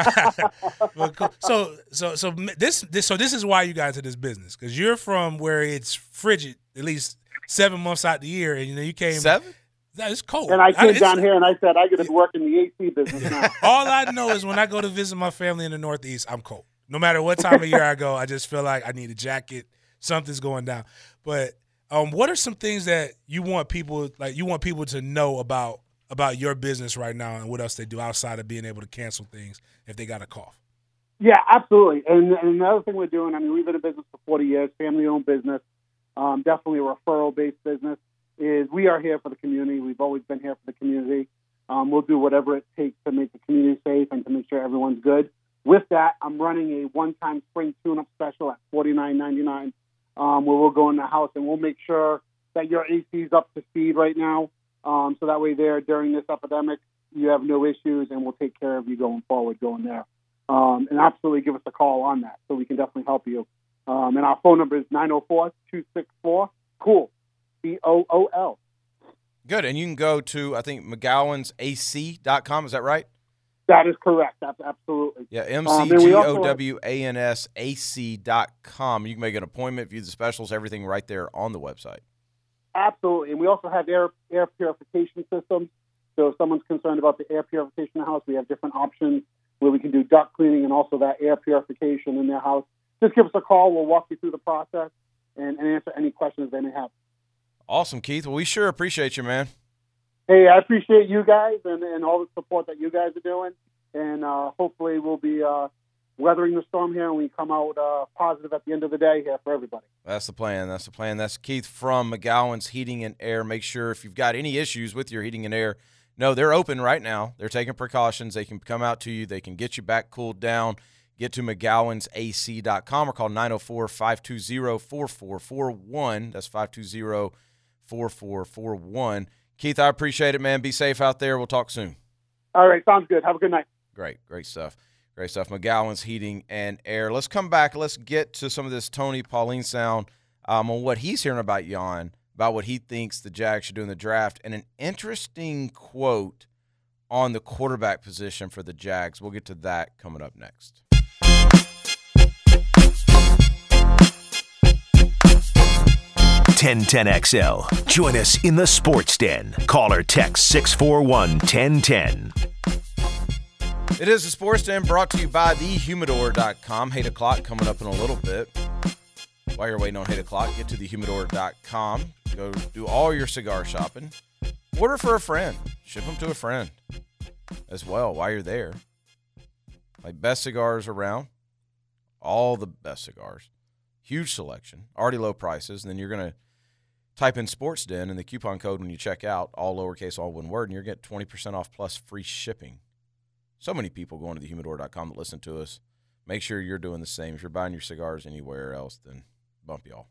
But cool. So this is why you got into this business, because you're from where it's frigid at least 7 months out the year, and you came 7. It's cold. And I came down here and I said I got to work in the AC business now. All I know is when I go to visit my family in the Northeast, I'm cold. No matter what time of year I go, I just feel like I need a jacket. Something's going down. But what are some things that you want people to know about your business right now, and what else they do outside of being able to cancel things if they got a cough? Yeah, absolutely. And another thing we're doing, I mean, we've been in business for 40 years, family-owned business, definitely a referral-based business, is we are here for the community. We've always been here for the community. We'll do whatever it takes to make the community safe and to make sure everyone's good. With that, I'm running a one-time spring tune-up special at $49.99. Where we'll go in the house and we'll make sure that your AC is up to speed right now. So that way there during this epidemic, you have no issues, and we'll take care of you going forward, going there. And absolutely give us a call on that so we can definitely help you. And our phone number is 904-264-COOL, COOL. Good. And you can go to, I think, McGowansac.com. Is that right? That is correct. Absolutely. Yeah, McGowansac.com. You can make an appointment, view the specials, everything right there on the website. Absolutely. And we also have air purification systems. So if someone's concerned about the air purification in the house, we have different options where we can do duct cleaning and also that air purification in their house. Just give us a call. We'll walk you through the process and answer any questions they may have. Awesome, Keith. Well, we sure appreciate you, man. Hey, I appreciate you guys and all the support that you guys are doing. And hopefully we'll be weathering the storm here and we come out positive at the end of the day here for everybody. That's the plan. That's Keith from McGowan's Heating and Air. Make sure if you've got any issues with your heating and air, no, they're open right now. They're taking precautions. They can come out to you. They can get you back cooled down. Get to McGowansac.com or call 904-520-4441. That's 520-4441. Keith, I appreciate it, man. Be safe out there. We'll talk soon. All right. Sounds good. Have a good night. Great stuff. McGowan's Heating and Air. Let's come back. Let's get to some of this Tony Pauline sound on what he's hearing about Jan, about what he thinks the Jags should do in the draft, and an interesting quote on the quarterback position for the Jags. We'll get to that coming up next. XL. Join us in the Sports Den. Call or text 641-1010. It is the Sports Den brought to you by thehumidor.com. 8 o'clock coming up in a little bit. While you're waiting on 8 o'clock, get to thehumidor.com. Go do all your cigar shopping. Order for a friend. Ship them to a friend as well while you're there. Like best cigars around. All the best cigars. Huge selection. Already low prices. And then you're going to type in Sports Den and the coupon code when you check out, all lowercase, all one word, and you're getting 20% off plus free shipping. So many people going to thehumidor.com that listen to us. Make sure you're doing the same. If you're buying your cigars anywhere else, then bump y'all.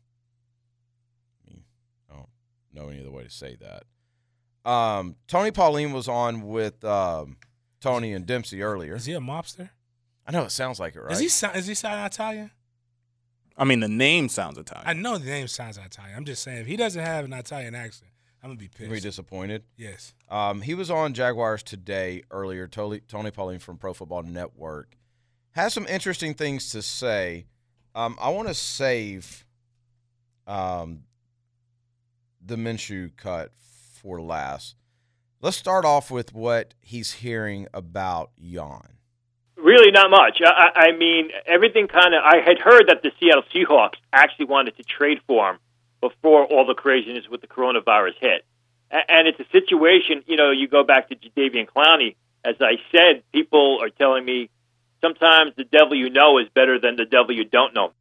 I don't know any other way to say that. Tony Pauline was on with Tony and Dempsey earlier. Is he a mobster? I know it sounds like it, right? Is he sound Italian? I mean, the name sounds Italian. I know the name sounds Italian. I'm just saying, if he doesn't have an Italian accent, I'm going to be pissed. You're going to be disappointed? Yes. He was on Jaguars Today earlier. Tony Pauline from Pro Football Network has some interesting things to say. I want to save the Minshew cut for last. Let's start off with what he's hearing about Jan. Really not much. I mean, everything kind of – I had heard that the Seattle Seahawks actually wanted to trade for him before all the craziness with the coronavirus hit. And it's a situation, you go back to Jadeveon Clowney. As I said, people are telling me sometimes the devil you know is better than the devil you don't know.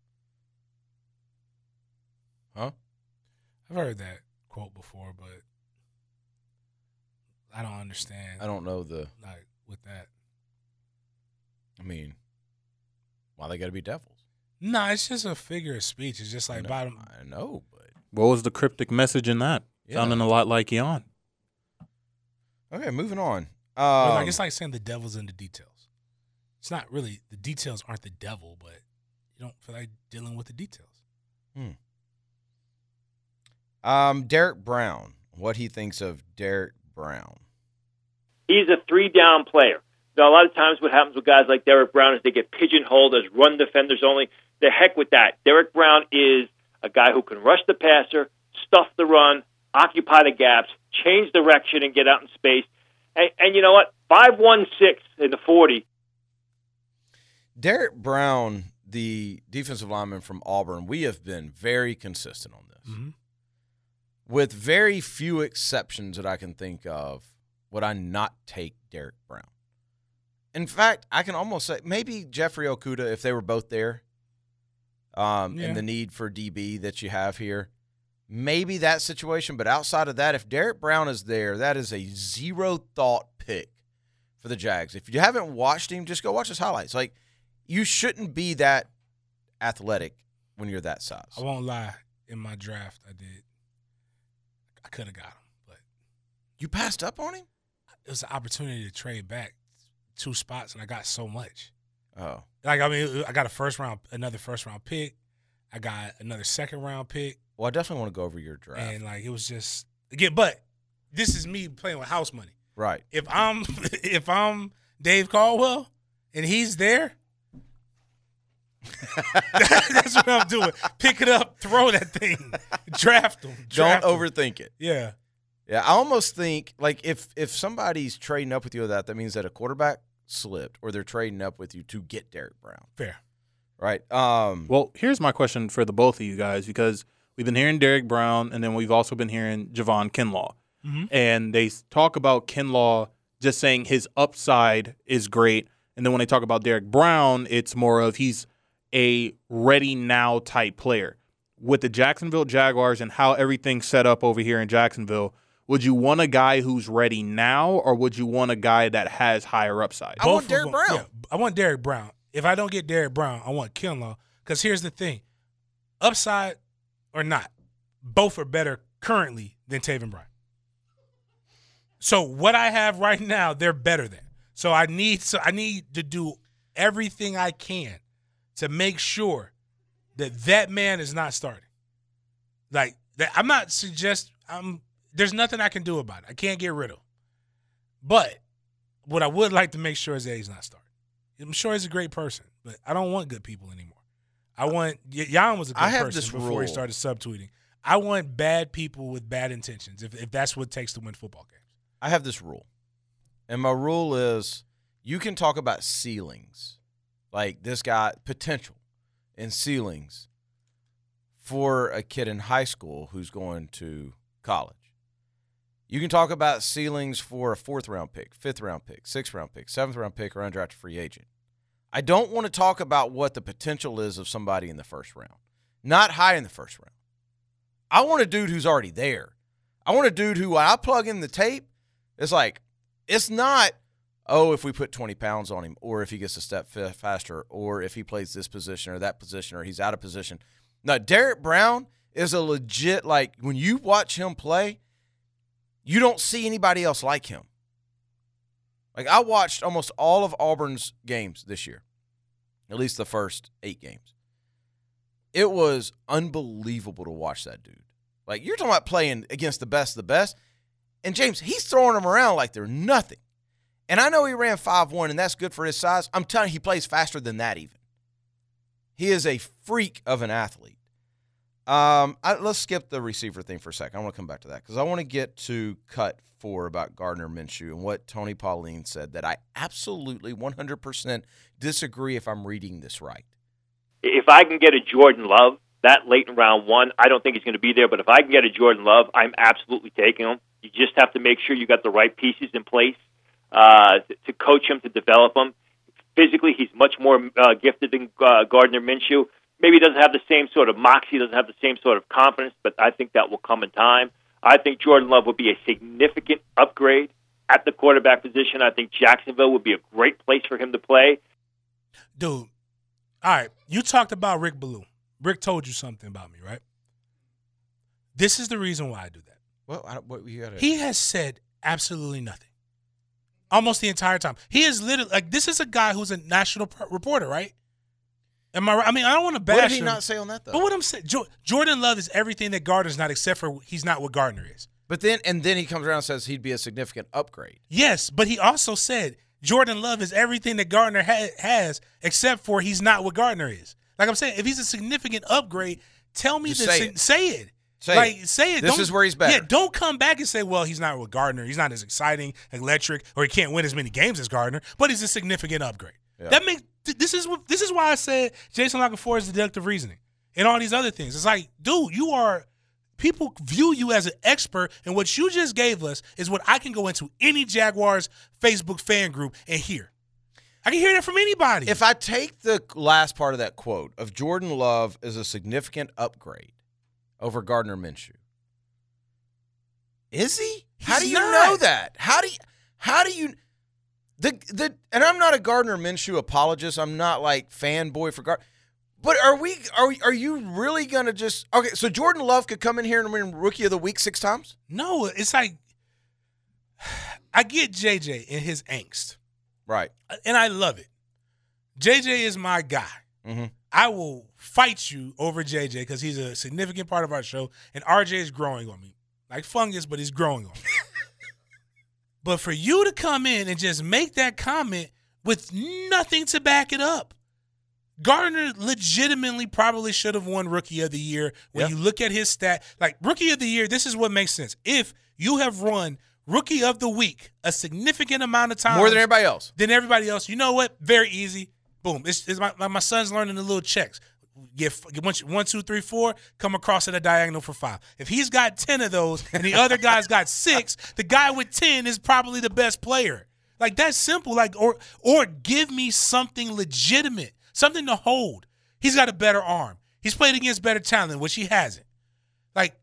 Huh? I've heard that quote before, but I don't understand. I don't know like with that. I mean, why they got to be devils? No, it's just a figure of speech. It's just like bottom. I know, but What was the cryptic message in that? Yeah. Sounding a lot like Jan. Okay, moving on. It's like saying the devil's in the details. It's not really, the details aren't the devil, but you don't feel like dealing with the details. Derek Brown. What he thinks of Derek Brown? He's a three-down player. Now, a lot of times what happens with guys like Derek Brown is they get pigeonholed as run defenders only. The heck with that. Derek Brown is a guy who can rush the passer, stuff the run, occupy the gaps, change direction, and get out in space. And you know what? 5'16" in the 40. Derek Brown, the defensive lineman from Auburn, we have been very consistent on this. Mm-hmm. With very few exceptions that I can think of, would I not take Derek Brown? In fact, I can almost say maybe Jeffrey Okudah if they were both there, and the need for DB that you have here. Maybe that situation, but outside of that, if Derek Brown is there, that is a zero-thought pick for the Jags. If you haven't watched him, just go watch his highlights. Like, you shouldn't be that athletic when you're that size. I won't lie. In my draft, I did. I could have got him, but you passed up on him? It was an opportunity to trade back 2 spots, and I got so much. Oh. I got another first-round pick. I got another second-round pick. Well, I definitely want to go over your draft. And, it was just – again, but this is me playing with house money. Right. If I'm Dave Caldwell and he's there, that's what I'm doing. Pick it up, throw that thing, draft him. Don't overthink it. Yeah. Yeah, I almost think, if somebody's trading up with you with that means that a quarterback slipped or they're trading up with you to get Derek Brown. Fair. Right. Well, here's my question for the both of you guys, because we've been hearing Derek Brown, and then we've also been hearing Javon Kinlaw. Mm-hmm. And they talk about Kinlaw just saying his upside is great. And then when they talk about Derek Brown, it's more of he's a ready-now type player. With the Jacksonville Jaguars and how everything's set up over here in Jacksonville, would you want a guy who's ready now, or would you want a guy that has higher upside? I want Derek Brown. Yeah, I want Derek Brown. If I don't get Derek Brown, I want Kinlaw. Because here's the thing. Upside or not, both are better currently than Taven Bryan. So what I have right now, they're better than. So I need to do everything I can to make sure that man is not starting. Like that, I'm not there's nothing I can do about it. I can't get rid of him. But what I would like to make sure is that he's not starting. I'm sure he's a great person, but I don't want good people anymore. Jan was a good person before he started subtweeting. I want bad people with bad intentions, if that's what it takes to win football games. I have this rule, and my rule is you can talk about ceilings, like this guy, potential and ceilings for a kid in high school who's going to college. You can talk about ceilings for a 4th-round pick, 5th-round pick, 6th-round pick, 7th-round pick, or undrafted free agent. I don't want to talk about what the potential is of somebody in the 1st round, not high in the 1st round. I want a dude who's already there. I want a dude who, when I plug in the tape, it's like, it's not, if we put 20 pounds on him, or if he gets a step faster, or if he plays this position or that position, or he's out of position. No, Derek Brown is a legit, when you watch him play, you don't see anybody else like him. I watched almost all of Auburn's games this year, at least the first 8 games. It was unbelievable to watch that dude. You're talking about playing against the best of the best. And, James, he's throwing them around like they're nothing. And I know he ran 5'1", and that's good for his size. I'm telling you, he plays faster than that even. He is a freak of an athlete. Let's skip the receiver thing for a second. I want to come back to that because I want to get to cut 4 about Gardner Minshew and what Tony Pauline said that I absolutely 100% disagree if I'm reading this right. If I can get a Jordan Love that late in round 1, I don't think he's going to be there, but if I can get a Jordan Love, I'm absolutely taking him. You just have to make sure you got the right pieces in place to coach him, to develop him. Physically, he's much more gifted than Gardner Minshew. Maybe he doesn't have the same sort of moxie, doesn't have the same sort of confidence, but I think that will come in time. I think Jordan Love would be a significant upgrade at the quarterback position. I think Jacksonville would be a great place for him to play. Dude, all right, you talked about Rick Ballou. Rick told you something about me, right? This is the reason why I do that. Well, He has said absolutely nothing. Almost the entire time. He is literally, like, this is a guy who's a national reporter, right? Am I right? I mean, I don't want to bash him. What did he not say on that, though? But what I'm saying, Jordan Love is everything that Gardner's not, except for he's not what Gardner is. But then he comes around and says he'd be a significant upgrade. Yes, but he also said Jordan Love is everything that Gardner has, except for he's not what Gardner is. Like I'm saying, if he's a significant upgrade, tell me Just that. say it. Say it. This is where he's better. Yeah, don't come back and say, well, he's not with Gardner. He's not as exciting, electric, or he can't win as many games as Gardner, but he's a significant upgrade. Yeah. This is why I said Jason LaConfort is deductive reasoning and all these other things. It's like, dude, people view you as an expert, and what you just gave us is what I can go into any Jaguars Facebook fan group and hear. I can hear that from anybody. If I take the last part of that quote of Jordan Love is a significant upgrade over Gardner Minshew, is he? How do you know that? How do you and I'm not a Gardner Minshew apologist. I'm not like fanboy for Gardner. But are you really going to just – okay, so Jordan Love could come in here and win Rookie of the Week 6 times? No, it's like I get JJ and his angst. Right. And I love it. JJ is my guy. Mm-hmm. I will fight you over JJ because he's a significant part of our show, and RJ is growing on me. Like fungus, but he's growing on me. But for you to come in and just make that comment with nothing to back it up, Gardner legitimately probably should have won Rookie of the Year. When you look at his stat, like Rookie of the Year, this is what makes sense. If you have run Rookie of the Week a significant amount of times. More than everybody else. You know what? Very easy. Boom. It's my son's learning the little checks. Get 1, 2, 3, 4, come across at a diagonal for 5. If he's got 10 of those and the other guy's got 6, the guy with 10 is probably the best player. Like, that's simple. Like, or give me something legitimate, something to hold. He's got a better arm. He's played against better talent, which he hasn't. Like,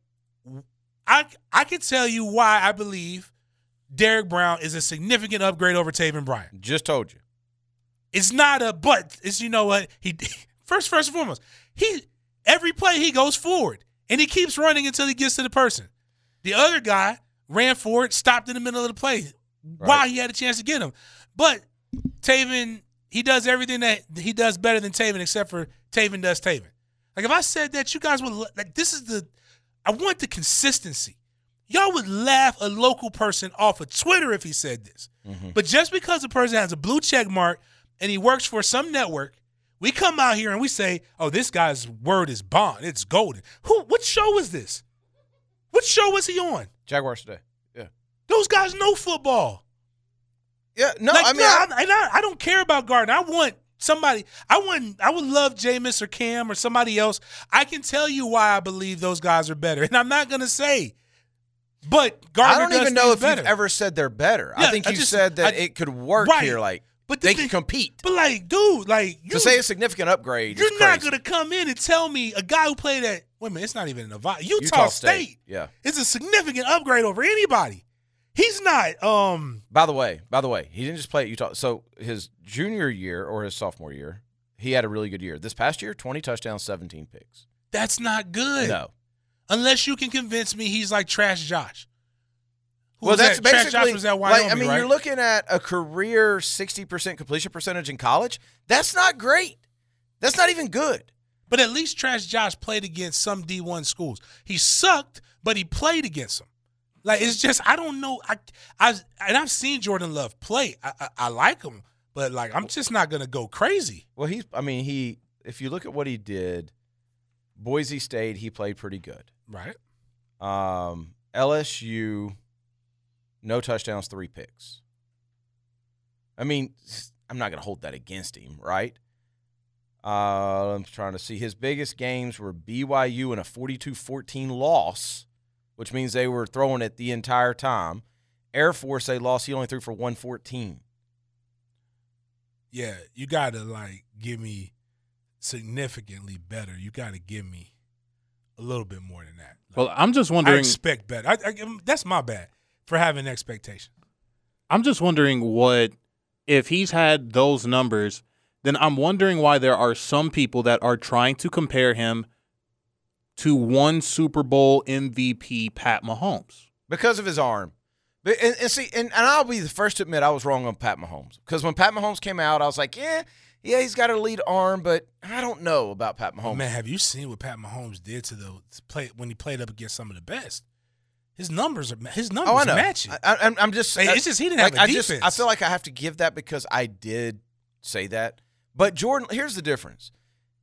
I can tell you why I believe Derrick Brown is a significant upgrade over Taven Bryan. Just told you. It's not a but. It's, you know what? First and foremost, every play he goes forward, and he keeps running until he gets to the person. The other guy ran forward, stopped in the middle of the play while he had a chance to get him. But Taven, he does everything that he does better than Taven, except for Taven does Taven. Like, if I said that, you guys would, like, I want the consistency. Y'all would laugh a local person off of Twitter if he said this. Mm-hmm. But just because a person has a blue check mark and he works for some network, we come out here and we say, oh, this guy's word is bond. It's golden. What show is this? What show is he on? Jaguars Today. Yeah. Those guys know football. Yeah, no, like, I mean. I don't care about Gardner. I want somebody. I would love Jameis or Cam or somebody else. I can tell you why I believe those guys are better. And I'm not going to say. But Gardner I don't even know if better. you've ever said they're better. Yeah, I think you said that it could work here. Like, but they can compete. But, like, dude, like, to say a significant upgrade, you're not going to come in and tell me a guy who played at, wait a minute, it's not even in Nevada. Utah State. Yeah. It's a significant upgrade over anybody. He's not. By the way, he didn't just play at Utah. So his junior year or his sophomore year, he had a really good year. This past year, 20 touchdowns, 17 picks. That's not good. No. Unless you can convince me he's like Trash Josh. Well, that's basically, Trash Josh was at Wyoming, like, I mean, right? You're looking at a career 60% completion percentage in college. That's not great. That's not even good. But at least Trash Josh played against some D1 schools. He sucked, but he played against them. Like, it's just, I don't know. I've seen Jordan Love play. I like him, but, like, I'm just not going to go crazy. Well, if you look at what he did Boise State, he played pretty good. Right. LSU, no touchdowns, 3 picks. I mean, I'm not going to hold that against him, right? I'm trying to see. His biggest games were BYU in a 42-14 loss, which means they were throwing it the entire time. Air Force, they lost. He only threw for 114. Yeah, you got to, give me significantly better. You got to give me a little bit more than that. Well, I'm just I wondering. expect better. That's my bad for having expectation. I'm just wondering if he's had those numbers, then I'm wondering why there are some people that are trying to compare him to one Super Bowl MVP Pat Mahomes. Because of his arm. And I'll be the first to admit I was wrong on Pat Mahomes. Because when Pat Mahomes came out, I was like, yeah, he's got a lead arm, but I don't know about Pat Mahomes. Man, have you seen what Pat Mahomes did to play when he played up against some of the best? His numbers match it. I'm just. It's just he didn't have a defense. I feel like I have to give that because I did say that. But Jordan, here's the difference: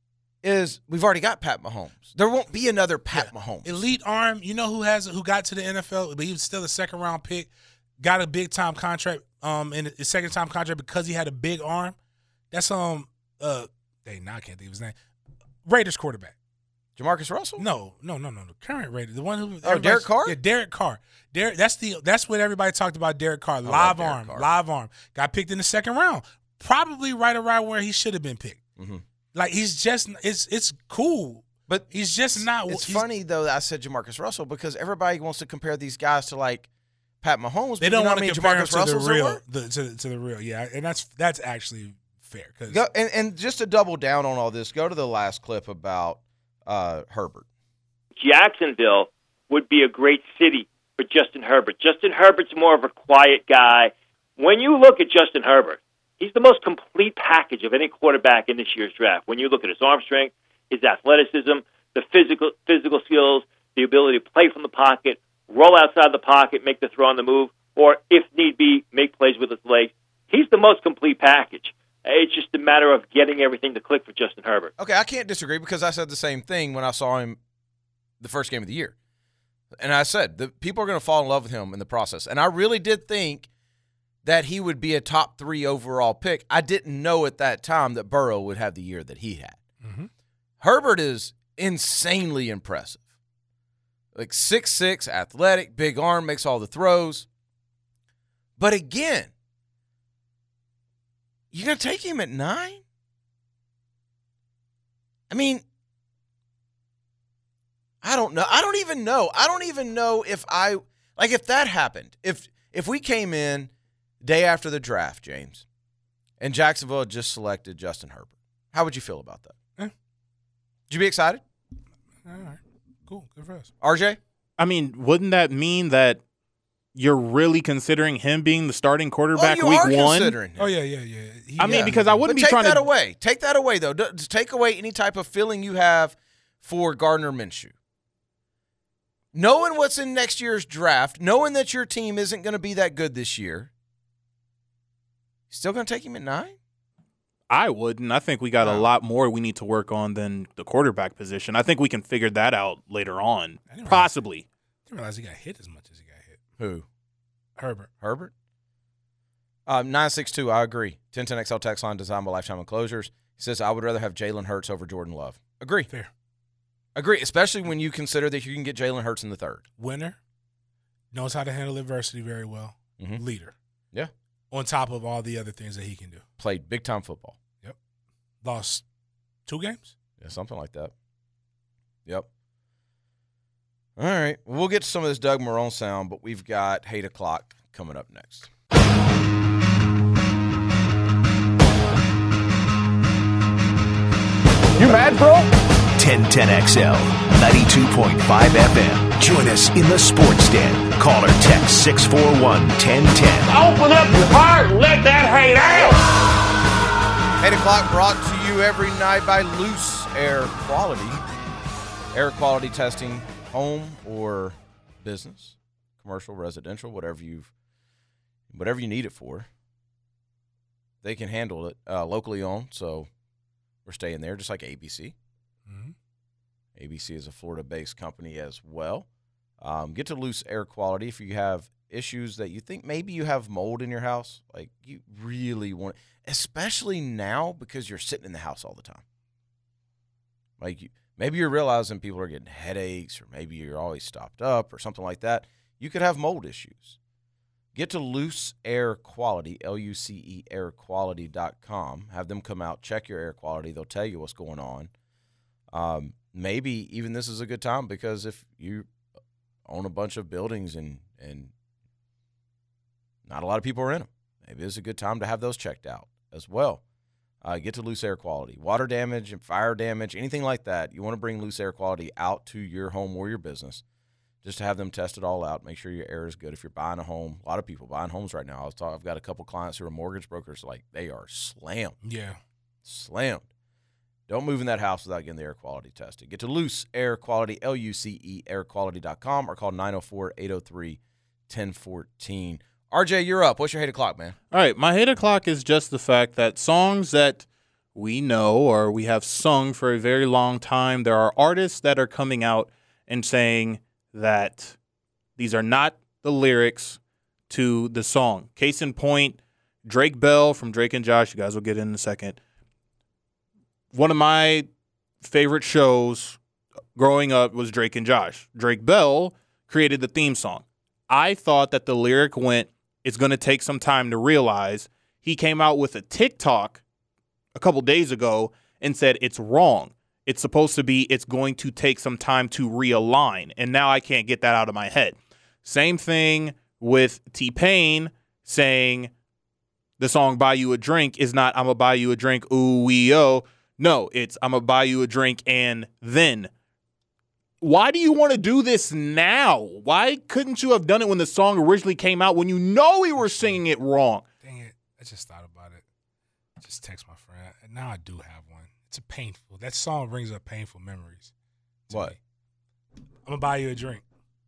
is we've already got Pat Mahomes. There won't be another Pat Mahomes. Elite arm. You know who got to the NFL, but he was still a second round pick. Got a big time contract. In his second time contract because he had a big arm. That's I can't think of his name. Raiders quarterback. Jamarcus Russell? No. Current Raiders, the one who. Derek Carr? Yeah, Derek Carr. That's what everybody talked about. Derek Carr, live arm, got picked in the second round, probably right around where he should have been picked. Mm-hmm. Like he's just, it's cool, but he's just not. It's funny though that I said Jamarcus Russell because everybody wants to compare these guys to like Pat Mahomes. They don't want to compare him to the real, to the real. Yeah, and that's actually fair. And just to double down on all this, go to the last clip about Herbert. Jacksonville would be a great city for Justin Herbert. Justin Herbert's more of a quiet guy. When you look at Justin Herbert, he's the most complete package of any quarterback in this year's draft. When you look at his arm strength, his athleticism, the physical skills, the ability to play from the pocket, roll outside the pocket, make the throw on the move, or if need be, make plays with his legs. He's the most complete package. It's just a matter of getting everything to click for Justin Herbert. Okay, I can't disagree because I said the same thing when I saw him the first game of the year. And I said that people are going to fall in love with him in the process. And I really did think that he would be a top 3 overall pick. I didn't know at that time that Burrow would have the year that he had. Mm-hmm. Herbert is insanely impressive. Like 6'6", athletic, big arm, makes all the throws. But again, you're going to take him at 9? I mean, I don't know. I don't even know. I don't even know if if that happened. If we came in day after the draft, James, and Jacksonville had just selected Justin Herbert, how would you feel about that? Would you be excited? All right. Cool. Good for us. RJ? I mean, wouldn't that mean that you're really considering him being the starting quarterback week 1? Considering him. Oh, yeah. I mean, because I wouldn't be trying to. Take that away, though. Take away any type of feeling you have for Gardner Minshew. Knowing what's in next year's draft, knowing that your team isn't going to be that good this year, you still going to take him at 9? I wouldn't. I think we got a lot more we need to work on than the quarterback position. I think we can figure that out later on, possibly. I didn't realize he got hit as much as he got hit. Who? Herbert? 962, I agree. 1010XL text line designed by Lifetime Enclosures. He says, I would rather have Jalen Hurts over Jordan Love. Agree. Fair. Agree, especially when you consider that you can get Jalen Hurts in the 3rd. Winner. Knows how to handle adversity very well. Mm-hmm. Leader. Yeah. On top of all the other things that he can do. Played big-time football. Yep. Lost 2 games? Yeah, something like that. Yep. All right. We'll get to some of this Doug Marrone sound, but we've got 8 o'clock coming up next. You mad, bro? 1010XL, 92.5 FM. Join us in the Sports Den. Call or text 641-1010. Open up your heart and let that hate out. 8 o'clock brought to you every night by Loose Air Quality. Air quality testing, home or business, commercial, residential, whatever you need it for. They can handle it. Locally owned, so we're staying there, just like ABC. Mm-hmm. ABC is a Florida-based company as well. Get to Loose Air Quality if you have issues that you think maybe you have mold in your house. Like you really want, especially now because you're sitting in the house all the time. Like maybe you're realizing people are getting headaches, or maybe you're always stopped up or something like that. You could have mold issues. Get to Loose Air Quality, LUCE airquality.com. Have them come out, check your air quality. They'll tell you what's going on. Maybe even this is a good time because if you own a bunch of buildings and not a lot of people are in them, maybe it's a good time to have those checked out as well. Get to Loose Air Quality. Water damage and fire damage, anything like that, you want to bring Loose Air Quality out to your home or your business just to have them test it all out, make sure your air is good. If you're buying a home, a lot of people buying homes right now. I've got a couple clients who are mortgage brokers, like they are slammed. Yeah. Slammed. Don't move in that house without getting the air quality tested. Get to Loose Air Quality, LUCE airquality.com, or call 904-803-1014. RJ, you're up. What's your hate o'clock, man? All right, my hate o'clock is just the fact that songs that we know or we have sung for a very long time, there are artists that are coming out and saying that these are not the lyrics to the song. Case in point, Drake Bell from Drake and Josh. You guys will get in a second. One of my favorite shows growing up was Drake and Josh. Drake Bell created the theme song. I thought that the lyric went, it's going to take some time to realize. He came out with a TikTok a couple days ago and said it's wrong. It's supposed to be, it's going to take some time to realign. And now I can't get that out of my head. Same thing with T-Pain saying the song Buy You a Drink is not I'm going to buy you a drink, ooh, wee, oh. No, it's I'm going to buy you a drink and then. Why do you want to do this now? Why couldn't you have done it when the song originally came out when you know we were singing it wrong? Dang it. I just thought about it. I just text my friend. And now I do have one. It's a painful. That song brings up painful memories. What? Me. I'm going to buy you a drink.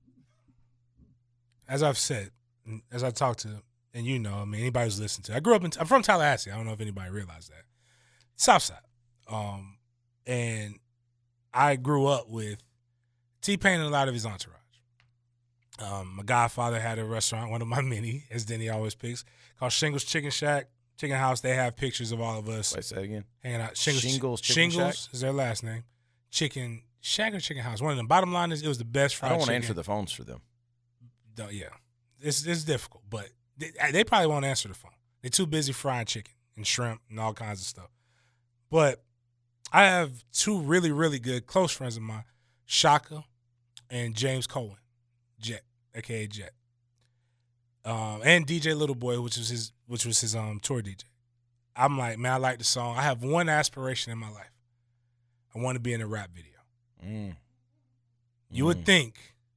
As I've said, as I talked to, and you know, I mean, anybody who's listening to, I'm from Tallahassee. I don't know if anybody realized that. Southside. And I grew up with T-Pain and a lot of his entourage. My godfather had a restaurant, one of my many, as Denny always picks, called Shingles Chicken Shack, Chicken House. They have pictures of all of us. Wait, say that again. Hanging out. Shingles Chicken Shack? is their last name. Chicken Shack or Chicken House. One of them. Bottom line is it was the best fried chicken. I don't want to answer the phones for them. Yeah. It's difficult, but they probably won't answer the phone. They're too busy frying chicken and shrimp and all kinds of stuff. But I have two really, really good close friends of mine, Shaka and James Cohen, Jet, a.k.a. Jet. And DJ Little Boy, which was his tour DJ. I'm like, man, I like the song. I have one aspiration in my life. I want to be in a rap video. You would think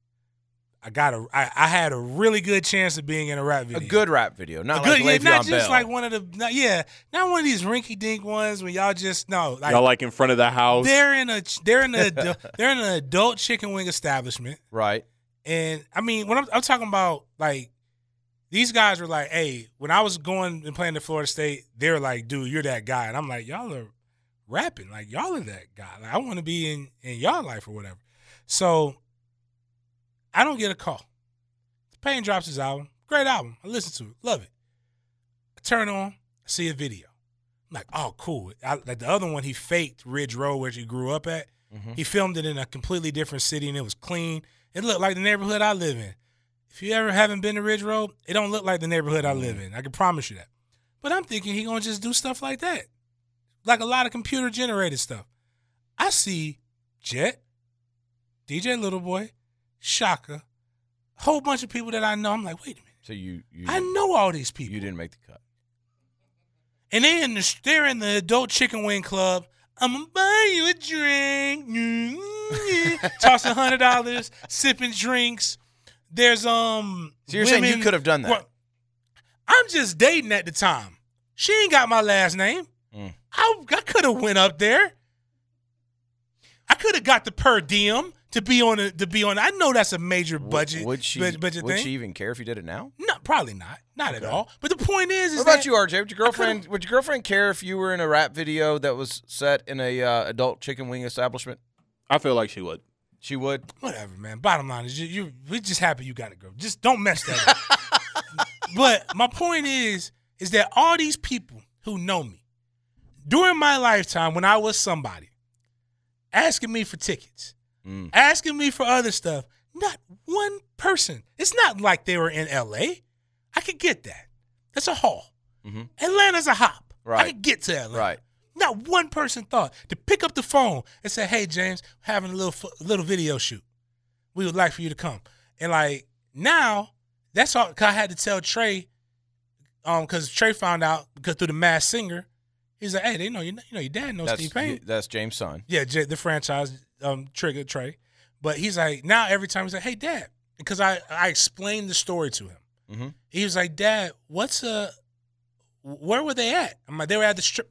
I had a really good chance of being in a rap video. A good rap video, not like Le'Veon not just Bell. like one of the not one of these rinky-dink ones where y'all just like y'all like in front of the house. They're in an adult chicken wing establishment, right? And I mean, when I'm talking about like these guys were like, hey, when I was going and playing at Florida State, they were like, dude, you're that guy, and I'm like, y'all are rapping, like y'all are that guy. Like I want to be in y'all life or whatever. So I don't get a call. T-Pain drops his album. Great album. I listen to it. Love it. I turn on. I see a video. I'm like, oh, cool. Like the other one, he faked Ridge Road where he grew up at. Mm-hmm. He filmed it in a completely different city, and it was clean. It looked like the neighborhood I live in. If you ever haven't been to Ridge Road, it don't look like the neighborhood I live in. I can promise you that. But I'm thinking he going to just do stuff like that. Like a lot of computer-generated stuff. I see Jet, DJ Little Boy, Shaka, a whole bunch of people that I know. I'm like, wait a minute. So you I know all these people. You didn't make the cut. And they're in the adult chicken wing club. I'm gonna buy you a drink. Tossing $100, sipping drinks. There's So you're saying you could have done that? Well, I'm just dating at the time. She ain't got my last name. I could have went up there. I could have got the per diem to be on. I know that's a major budget. Would she even care if you did it now? No, probably not. Not at all. But the point is what about you, RJ? Would your girlfriend care if you were in a rap video that was set in a adult chicken wing establishment? I feel like she would. She would. Whatever, man. Bottom line is we're just happy you got to go. Just don't mess that up. But my point is that all these people who know me during my lifetime when I was somebody, asking me for tickets, asking me for other stuff, not one person. It's not like they were in L.A. I could get that. That's a haul. Mm-hmm. Atlanta's a hop. Right. I could get to Atlanta. Right. Not one person thought to pick up the phone and say, "Hey, James, we're having a little video shoot. We would like for you to come." And like now, that's all. Cause I had to tell Trey, because Trey found out because through the Masked Singer, he's like, "Hey, they know your dad knows Steve Payne." That's James' son. Yeah, the franchise triggered Trey, but he's like now every time he's like, "Hey, Dad," because I explained the story to him. Mm-hmm. He was like, "Dad, where were they at?" I'm like, "They were at the strip.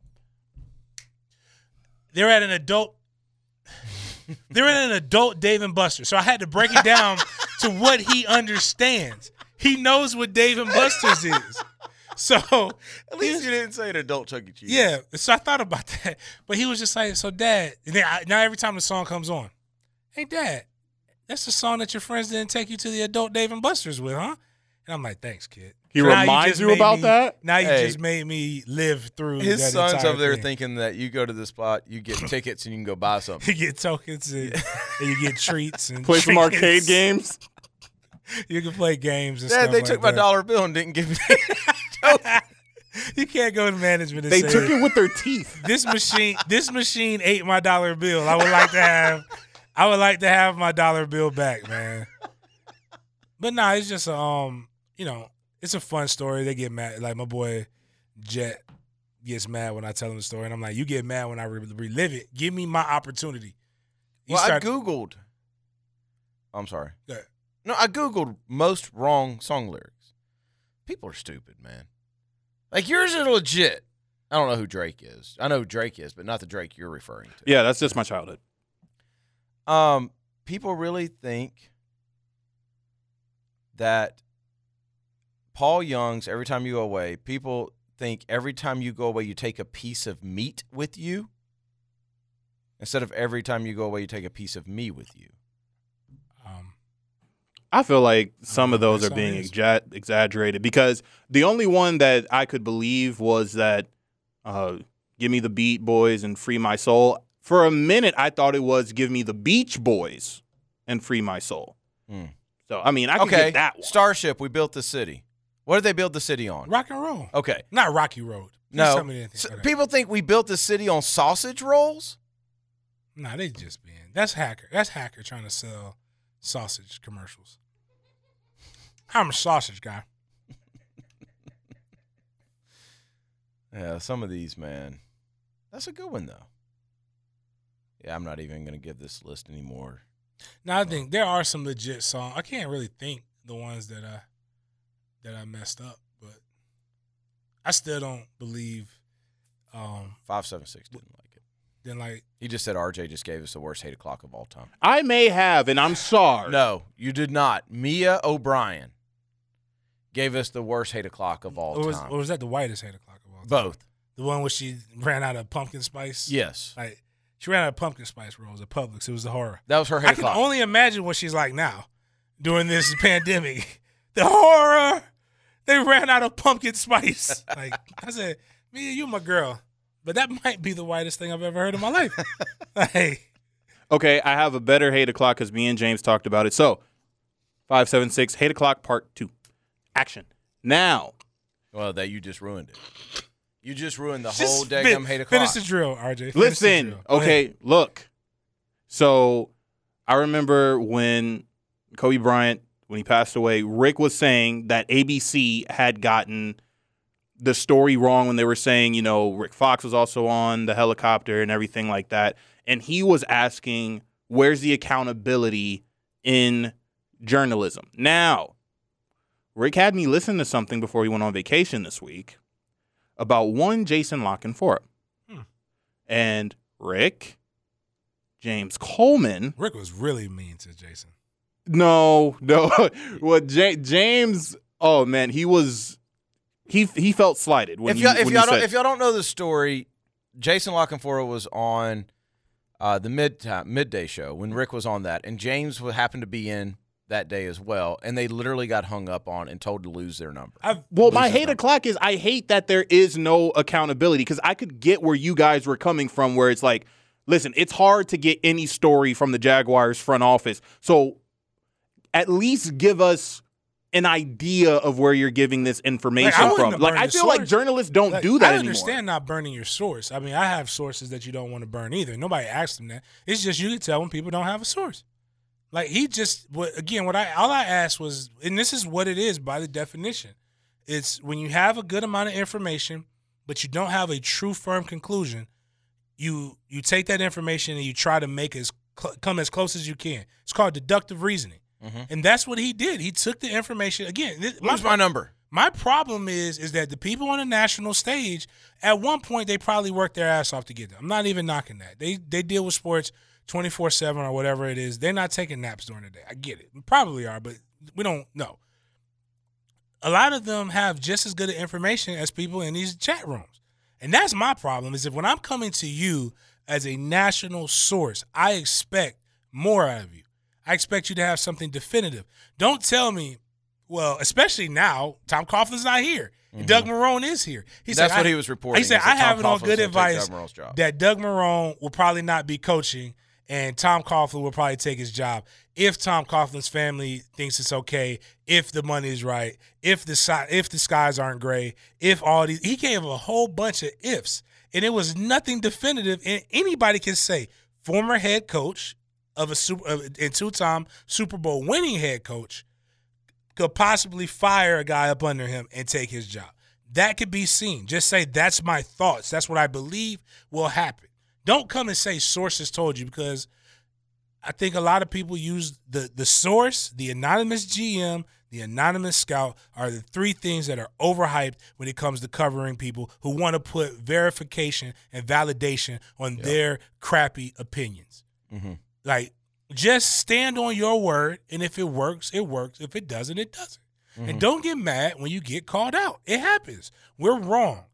They were at an adult. They were at an adult Dave and Buster's." So I had to break it down to what he understands. He knows what Dave and Buster's is. So at least you didn't say an adult Chuck E. Cheese. Yeah. So I thought about that, but he was just like, "So, Dad," and then now every time the song comes on, "Hey, Dad, that's the song that your friends didn't take you to the adult Dave and Buster's with, huh?" And I'm like, "Thanks, kid." He reminds you about that? Now you just made me live through his that son's entire over there thing. thinking that you go to the spot, you get tickets, and you can go buy something. You get tokens and you get treats and play some trinkets. arcade games. You can play games and Dad, stuff they like took my that. dollar bill and didn't give me. You can't go to management and They say, took it with their teeth. This machine ate my dollar bill. I would like to have my dollar bill back, man. But nah, it's just it's a fun story. They get mad. Like my boy Jet gets mad when I tell him the story, and I'm like, "You get mad when I relive it. Give me my opportunity." I Googled. I'm sorry. Go ahead. No, I Googled most wrong song lyrics. People are stupid, man. Like, yours are legit. I don't know who Drake is. I know who Drake is, but not the Drake you're referring to. Yeah, that's just my childhood. People really think that Paul Young's Every Time You Go Away, people think every time you go away, you take a piece of meat with you, instead of every time you go away, you take a piece of me with you. I feel like some of those are being exaggerated because the only one that I could believe was that Give Me the Beat Boys and Free My Soul. For a minute, I thought it was Give Me the Beach Boys and Free My Soul. So, I mean, I can get that one. Starship, We Built the City. What did they build the city on? Rock and roll. Okay. Not Rocky Road. No. Tell me anything. So people think we built the city on sausage rolls? Nah, they just being. That's hacker. That's hacker trying to sell sausage commercials. I'm a sausage guy. Yeah, some of these, man. That's a good one, though. Yeah, I'm not even going to give this list anymore. Now, I think there are some legit songs. I can't really think the ones that I messed up, but I still don't believe 576 didn't like it. Then like He just said RJ just gave us the worst 8 o'clock of all time. I may have, and I'm sorry. No, you did not. Mia O'Brien gave us the worst 8 o'clock of all time. Or was that the whitest 8 o'clock of all time? Both. The one where she ran out of pumpkin spice? Yes. Like she ran out of pumpkin spice rolls at Publix. It was the horror. That was her 8 I o'clock. can only imagine what she's like now during this pandemic. The horror. They ran out of pumpkin spice. Like I said, Mia, you my girl. But that might be the whitest thing I've ever heard in my life. Like, Okay, I have a better 8 o'clock because me and James talked about it. So, 576, 8 o'clock, part 2. Action. Now. Well, that you just ruined it. You just ruined the just whole daggum 8 o'clock. Finish the drill, RJ. Finish the Listen. drill. Go ahead. Okay, look. So, I remember when Kobe Bryant, when he passed away, Rick was saying that ABC had gotten the story wrong when they were saying, you know, Rick Fox was also on the helicopter and everything like that. And he was asking, where's the accountability in journalism? Now, Rick had me listen to something before he went on vacation this week about one Jason Lockenfora. And Rick, James Coleman. Rick was really mean to Jason. No. Well, James, oh, man, he was... He felt slighted when If y'all don't know the story, Jason Lockenfora was on the midday show when Rick was on that, and James happened to be in that day as well, and they literally got hung up on and told to lose their number. My hate o'clock is I hate that there is no accountability, because I could get where you guys were coming from, where it's like, listen, it's hard to get any story from the Jaguars front office, so at least give us an idea of where you're getting this information from. Like, I feel like journalists don't do that anymore. I understand not burning your source. I mean, I have sources that you don't want to burn either. Nobody asked them that. It's just you can tell when people don't have a source. Like, all I asked was, and this is what it is by the definition, it's when you have a good amount of information, but you don't have a true firm conclusion, you take that information and you try to make it come as close as you can. It's called deductive reasoning. Mm-hmm. And that's what he did. He took the information. Again, what's my number? My problem is that the people on the national stage, at one point, they probably worked their ass off to get them. I'm not even knocking that. They deal with sports 24/7 or whatever it is. They're not taking naps during the day. I get it. Probably are, but we don't know. A lot of them have just as good information as people in these chat rooms. And that's my problem, is that when I'm coming to you as a national source, I expect more out of you. I expect you to have something definitive. Don't tell me, well, especially now, Tom Coughlin's not here. Mm-hmm. Doug Marrone is here. That's what he was reporting. He said, I have it on good advice that Doug Marrone will probably not be coaching and Tom Coughlin will probably take his job if Tom Coughlin's family thinks it's okay, if the money is right, if the skies aren't gray, if all these – he gave a whole bunch of ifs, and it was nothing definitive. And anybody can say former head coach of and two-time Super Bowl winning head coach could possibly fire a guy up under him and take his job. That could be seen. Just say, that's my thoughts. That's what I believe will happen. Don't come and say sources told you, because I think a lot of people use the source, the anonymous GM, the anonymous scout are the three things that are overhyped when it comes to covering people who want to put verification and validation on their crappy opinions. Mm-hmm. Like, just stand on your word, and if it works, it works. If it doesn't, it doesn't. Mm-hmm. And don't get mad when you get called out. It happens. We're wrong.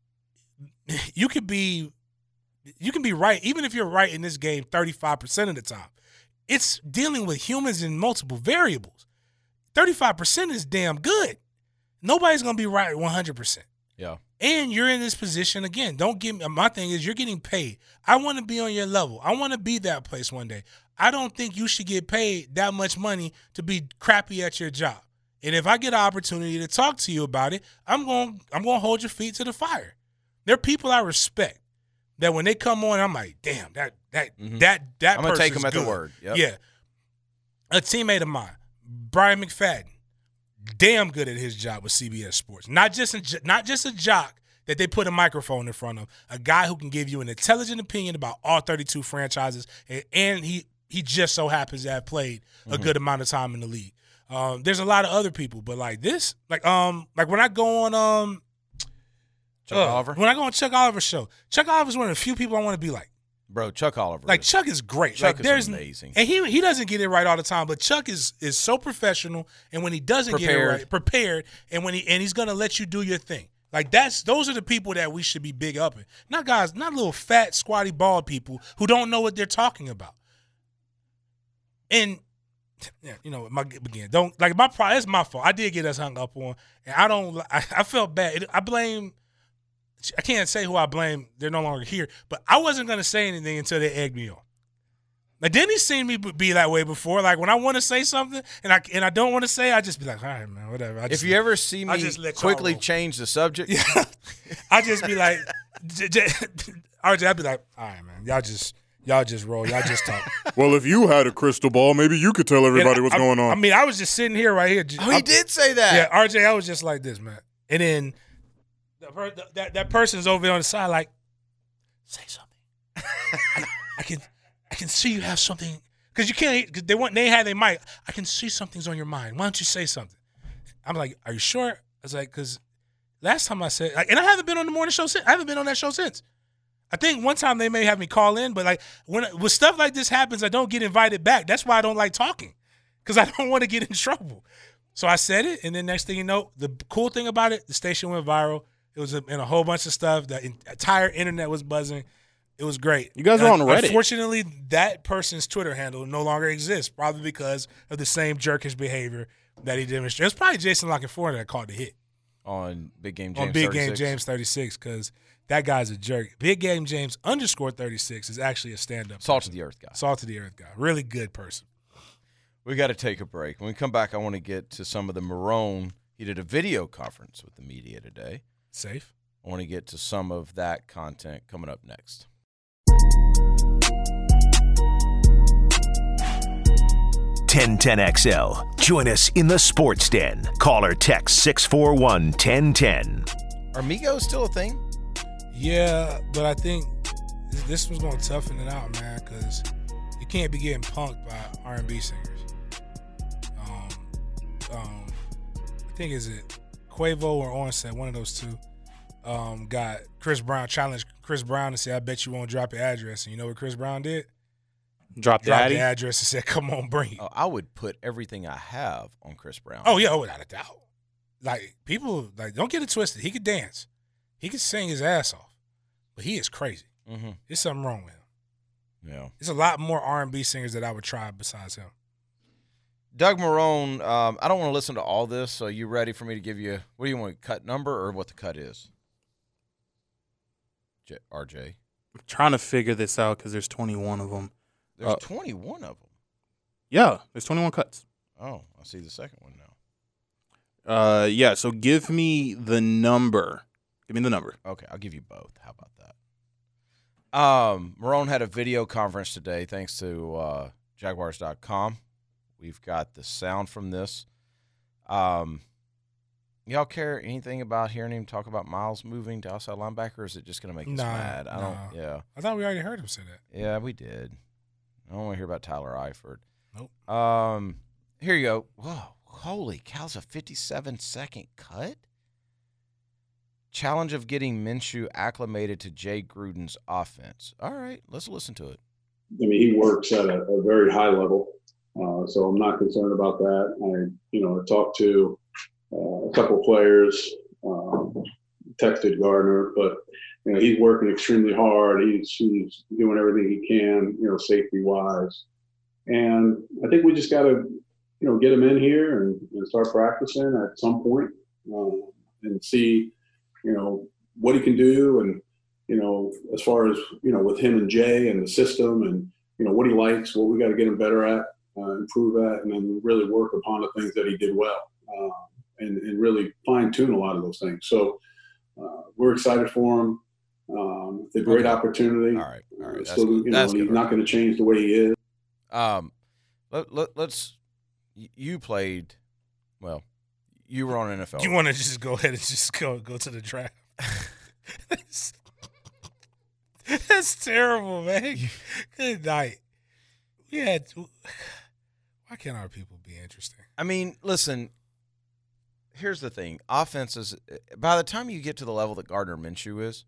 You can be right, even if you're right in this game 35% of the time. It's dealing with humans in multiple variables. 35% is damn good. Nobody's going to be right 100%. Yeah. And you're in this position, again, my thing is you're getting paid. I want to be on your level. I want to be that place one day. I don't think you should get paid that much money to be crappy at your job. And if I get an opportunity to talk to you about it, I'm going to hold your feet to the fire. There are people I respect that when they come on, I'm like, damn, that I'm going to take them at good. The word. Yep. Yeah. A teammate of mine, Brian McFadden, damn good at his job with CBS Sports. Not just a jock that they put a microphone in front of, a guy who can give you an intelligent opinion about all 32 franchises, and he just so happens to have played a good amount of time in the league. There's a lot of other people, but like this, like when I go on Chuck Oliver. When I go on Chuck Oliver's show, Chuck Oliver's one of the few people I want to be like. Bro, Chuck Oliver. Like, Chuck is great. Chuck like, is amazing. And he doesn't get it right all the time, but Chuck is so professional, and when he doesn't get it right, prepared, and he's gonna let you do your thing. Like, those are the people that we should be big up in. Not little fat, squatty, bald people who don't know what they're talking about. And yeah, it's my fault. I did get us hung up on, and I felt bad. I can't say who I blame. They're no longer here. But I wasn't going to say anything until they egged me on. Like, didn't he seen me be that way before? Like, when I want to say something and I don't want to say, I just be like, all right, man, whatever. If you ever see me quickly change the subject. Yeah. I just be like, RJ, I'd be like, all right, man, y'all just roll. Y'all just talk. Well, if you had a crystal ball, maybe you could tell everybody what's going on. I mean, I was just sitting here right here. He did say that. Yeah, RJ, I was just like this, man. And then that person's over there on the side, like, say something. I can see you have something, because you can't. Cause they had their mic. I can see something's on your mind. Why don't you say something? I'm like, are you sure? I was like, because last time I said, and I haven't been on the morning show since. I haven't been on that show since. I think one time they may have me call in, but like when stuff like this happens, I don't get invited back. That's why I don't like talking, because I don't want to get in trouble. So I said it, and then next thing you know, the cool thing about it, the station went viral. It was in a whole bunch of stuff. The entire internet was buzzing. It was great. You guys are on Reddit. Unfortunately, that person's Twitter handle no longer exists, probably because of the same jerkish behavior that he demonstrated. It was probably Jason Lockenforte that caught the hit on Big Game James. On Big Game James 36, because that guy's a jerk. Big Game James _36 is actually a stand-up. Salt of the earth guy. Salt of the earth guy. Really good person. We got to take a break. When we come back, I want to get to some of the Marrone. He did a video conference with the media today. Safe. I want to get to some of that content coming up next. XL. Join us in the Sports Den. Call or text 641-1010. Are Migos still a thing? Yeah, but I think this one's going to toughen it out, man, because you can't be getting punked by R&B singers. I think is it Quavo or Onset, one of those two, got Chris Brown, challenged Chris Brown and said, I bet you won't drop your address. And you know what Chris Brown did? Dropped the address and said, come on, bring it. Oh, I would put everything I have on Chris Brown. Oh, yeah, without a doubt. Like, people, like, don't get it twisted. He could dance. He could sing his ass off. But he is crazy. Mm-hmm. There's something wrong with him. Yeah. There's a lot more R&B singers that I would try besides him. Doug Marrone, I don't want to listen to all this, so you ready for me to give you, what do you want, cut number or what the cut is? RJ? I'm trying to figure this out because there's 21 of them. There's 21 of them? Yeah, there's 21 cuts. Oh, I see the second one now. Yeah, so give me the number. Give me the number. Okay, I'll give you both. How about that? Marrone had a video conference today thanks to Jaguars.com. We've got the sound from this. Y'all care anything about hearing him talk about Miles moving to outside linebacker, or is it just going to make us mad? I don't. Yeah. I thought we already heard him say that. Yeah, we did. I don't want to hear about Tyler Eifert. Nope. Here you go. Whoa, holy cow, it's a 57-second cut? Challenge of getting Minshew acclimated to Jay Gruden's offense. All right, let's listen to it. I mean, he works at a very high level, so I'm not concerned about that. I talked to a couple of players, texted Gardner, but he's working extremely hard. He's doing everything he can, safety wise, and I think we just got to, get him in here and start practicing at some point and see, what he can do, and as far as with him and Jay and the system, and what he likes, what we got to get him better at, improve at, and then really work upon the things that he did well. And really fine-tune a lot of those things. So we're excited for him. It's a great opportunity. All right. So, he's not going to change the way he is. Let's – you played – well, you were on NFL. You want to just go ahead and just go to the draft? That's terrible, man. Good night. Why can't our people be interesting? I mean, listen – here's the thing. Offenses, by the time you get to the level that Gardner Minshew is,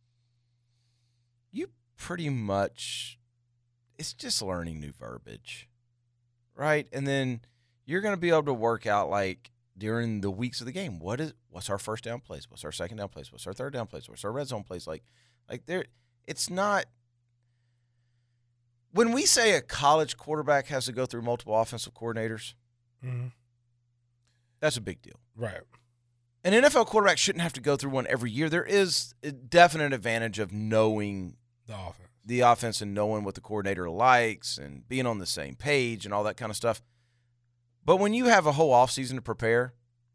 you pretty much, it's just learning new verbiage, right? And then you're going to be able to work out, like, during the weeks of the game, what's our first down plays? What's our second down plays? What's our third down plays? What's our red zone plays? Like there, it's not, when we say a college quarterback has to go through multiple offensive coordinators, mm-hmm. That's a big deal. Right. An NFL quarterback shouldn't have to go through one every year. There is a definite advantage of knowing the offense and knowing what the coordinator likes and being on the same page and all that kind of stuff. But when you have a whole offseason to prepare,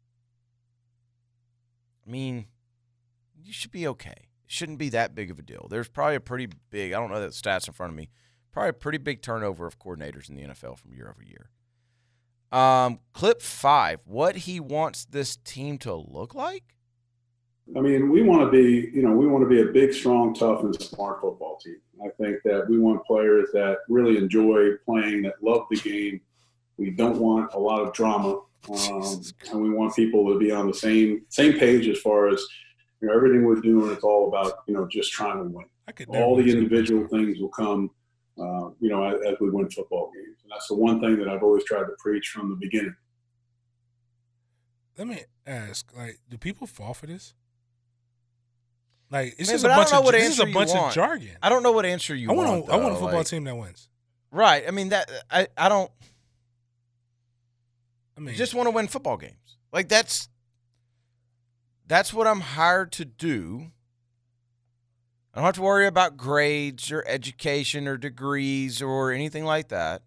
I mean, you should be okay. It shouldn't be that big of a deal. There's probably a pretty big, I don't know the stats in front of me, probably a pretty big turnover of coordinators in the NFL from year over year. Clip 5, what he wants this team to look like? I mean, we want to be a big, strong, tough, and smart football team. I think that we want players that really enjoy playing, that love the game. We don't want a lot of drama, and we want people to be on the same page as far as everything we're doing. It's all about just trying to win. All the individual things will come, as we win football games. And that's the one thing that I've always tried to preach from the beginning. Let me ask, do people fall for this? Like it's Man, just but a I bunch don't know of what this is a answer you bunch of want. jargon. I don't know what answer you want. I want a though. football Like, team that wins. Right. I mean that I don't. I mean, Just want to win football games. Like that's what I'm hired to do. I don't have to worry about grades or education or degrees or anything like that.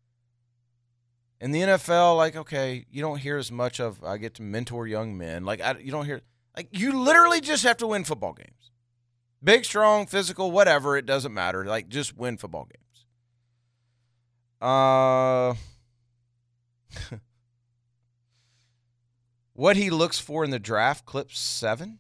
In the NFL, like, okay, you don't hear as much of I get to mentor young men. Like you don't hear like you literally just have to win football games. Big, strong, physical, whatever, it doesn't matter. Like just win football games. What he looks for in the draft, clip 7?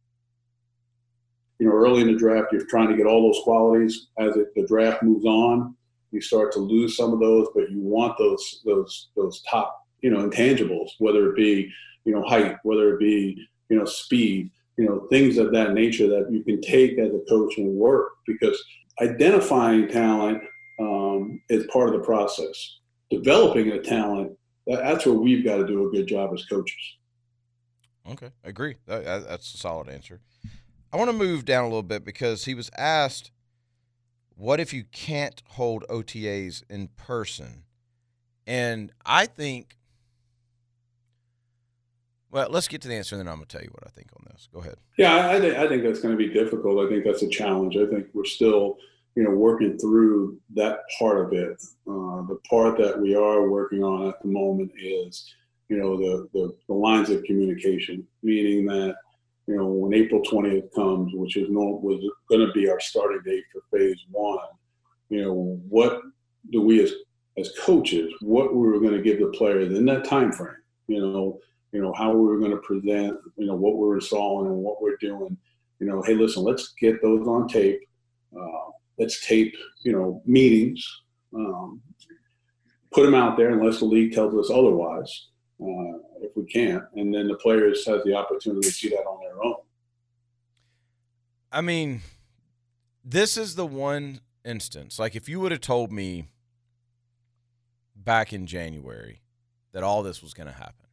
Early in the draft, you're trying to get all those qualities. As the draft moves on, you start to lose some of those, but you want those top, intangibles, whether it be, height, whether it be, speed, things of that nature that you can take as a coach and work, because identifying talent is part of the process. Developing a talent, that's where we've got to do a good job as coaches. Okay, I agree. That's a solid answer. I want to move down a little bit because he was asked, what if you can't hold OTAs in person? And I think, well, let's get to the answer, and then I'm going to tell you what I think on this. Go ahead. Yeah, I think that's going to be difficult. I think that's a challenge. I think we're still, working through that part of it. The part that we are working on at the moment is, the lines of communication, meaning that, when April 20th comes, which was going to be our starting date for phase 1, what do we as coaches, what we were going to give the players in that time frame, how we were going to present, what we're installing and what we're doing, hey, listen, let's get those on tape. Let's tape, meetings, put them out there unless the league tells us otherwise. If we can't, and then the players have the opportunity to see that on their own. I mean, this is the one instance. Like, if you would have told me back in January that all this was going to happen,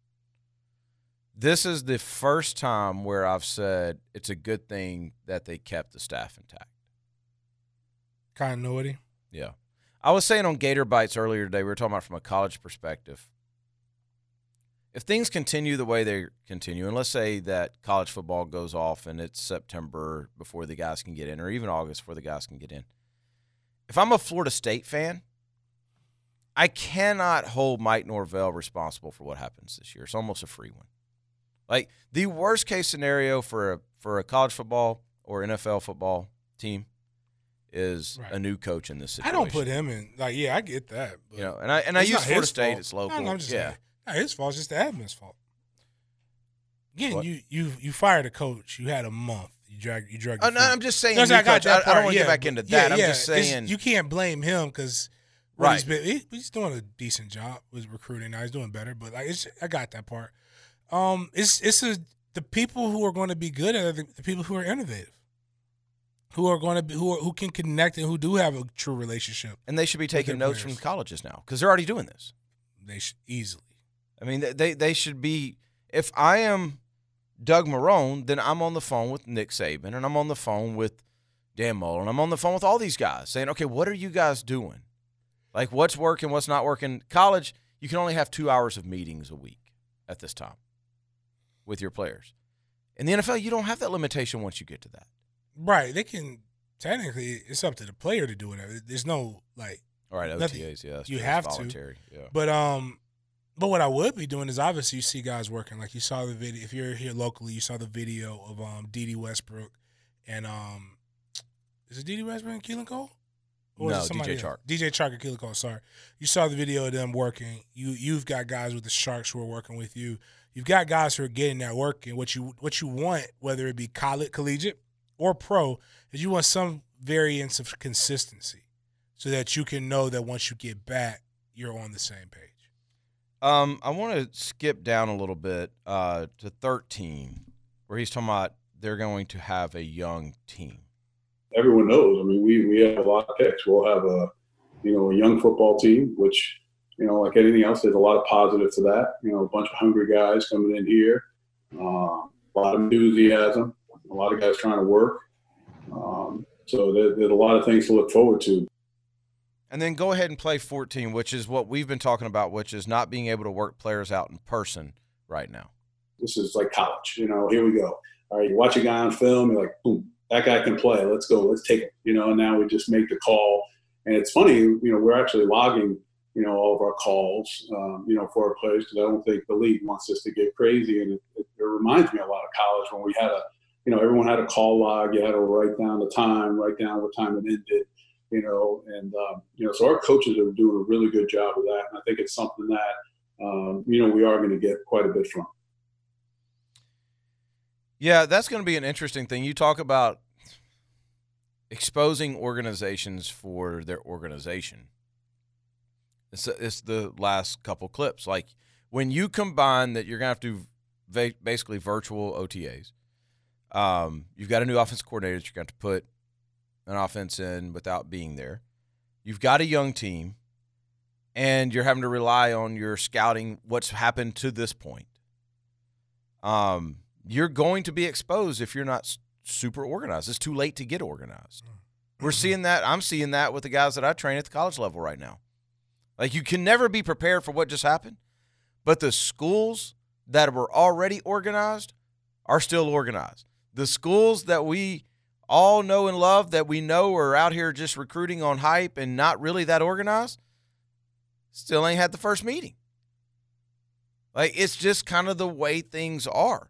this is the first time where I've said it's a good thing that they kept the staff intact. Continuity. Yeah. I was saying on Gator Bites earlier today, we were talking about from a college perspective. If things continue the way they continue, and let's say that college football goes off and it's September before the guys can get in, or even August before the guys can get in. If I'm a Florida State fan, I cannot hold Mike Norvell responsible for what happens this year. It's almost a free one. Like, the worst case scenario for a college football or NFL football team is a new coach in this situation. I don't put him in. Like, yeah, I get that. But and I use Florida State. It's local. No, I'm just saying. Not his fault. It's just the admin's fault. Again, What? you fired a coach. You had a month. You dragged. No, I'm just saying. No, I got that part. don't want to get back into that. I'm just saying. You can't blame him because Right. he's doing a decent job with recruiting. Now he's doing better, but like I got that part. The people who are going to be good at it, the people who are innovative, who are going to be who can connect and who do have a true relationship. And they should be taking their notes players. from colleges now because they're already doing this. They should easily. I mean, they should be. If I am Doug Marrone, then I'm on the phone with Nick Saban, and I'm on the phone with Dan Mullen. I'm on the phone with all these guys saying, okay, what are you guys doing? Like, what's working, what's not working? College, you can only have 2 hours of meetings a week at this time with your players. In the NFL, you don't have that limitation once you get to that. Right. They can technically. It's up to the player to do it. There's no like. All right, nothing. OTAs, yeah, that's You true. have It's to. voluntary. Yeah. But what I would be doing is obviously you see guys working. Like you saw the video. If you're here locally, you saw the video of D.D. Westbrook and is it D.D. Westbrook and Keelan Cole? Or is No, it somebody DJ else? Chark. DJ Chark and Keelan Cole. Sorry, you saw the video of them working. You've got guys with the Sharks who are working with you. You've got guys who are getting that work. And what you want, whether it be collegiate or pro, is you want some variance of consistency, so that you can know that once you get back, you're on the same page. I want to skip down a little bit to 13, where he's talking about they're going to have a young team. Everyone knows. I mean, we have a lot of picks. We'll have a young football team, which, like anything else, there's a lot of positive to that. A bunch of hungry guys coming in here, a lot of enthusiasm. A lot of guys trying to work. So there's a lot of things to look forward to. And then go ahead and play 14, which is what we've been talking about, which is not being able to work players out in person right now. This is like college. Here we go. All right, you watch a guy on film, you're like, boom, that guy can play. Let's go. Let's take it. And now we just make the call. And it's funny, we're actually logging, all of our calls, for our players, because I don't think the league wants us to get crazy. And it reminds me a lot of college when we had everyone had a call log. You had to write down the time, write down what time it ended, so our coaches are doing a really good job of that. And I think it's something that, we are going to get quite a bit from. Yeah, that's going to be an interesting thing. You talk about exposing organizations for their organization. It's the last couple clips. Like when you combine that you're going to have to do basically virtual OTAs. You've got a new offense coordinator that you're going to put an offense in without being there. You've got a young team, and you're having to rely on your scouting, what's happened to this point. You're going to be exposed if you're not super organized. It's too late to get organized. We're seeing that. I'm seeing that with the guys that I train at the college level right now. Like, you can never be prepared for what just happened, but the schools that were already organized are still organized. The schools that we all know and love, that we know are out here just recruiting on hype and not really that organized, still ain't had the first meeting. Like, it's just kind of the way things are.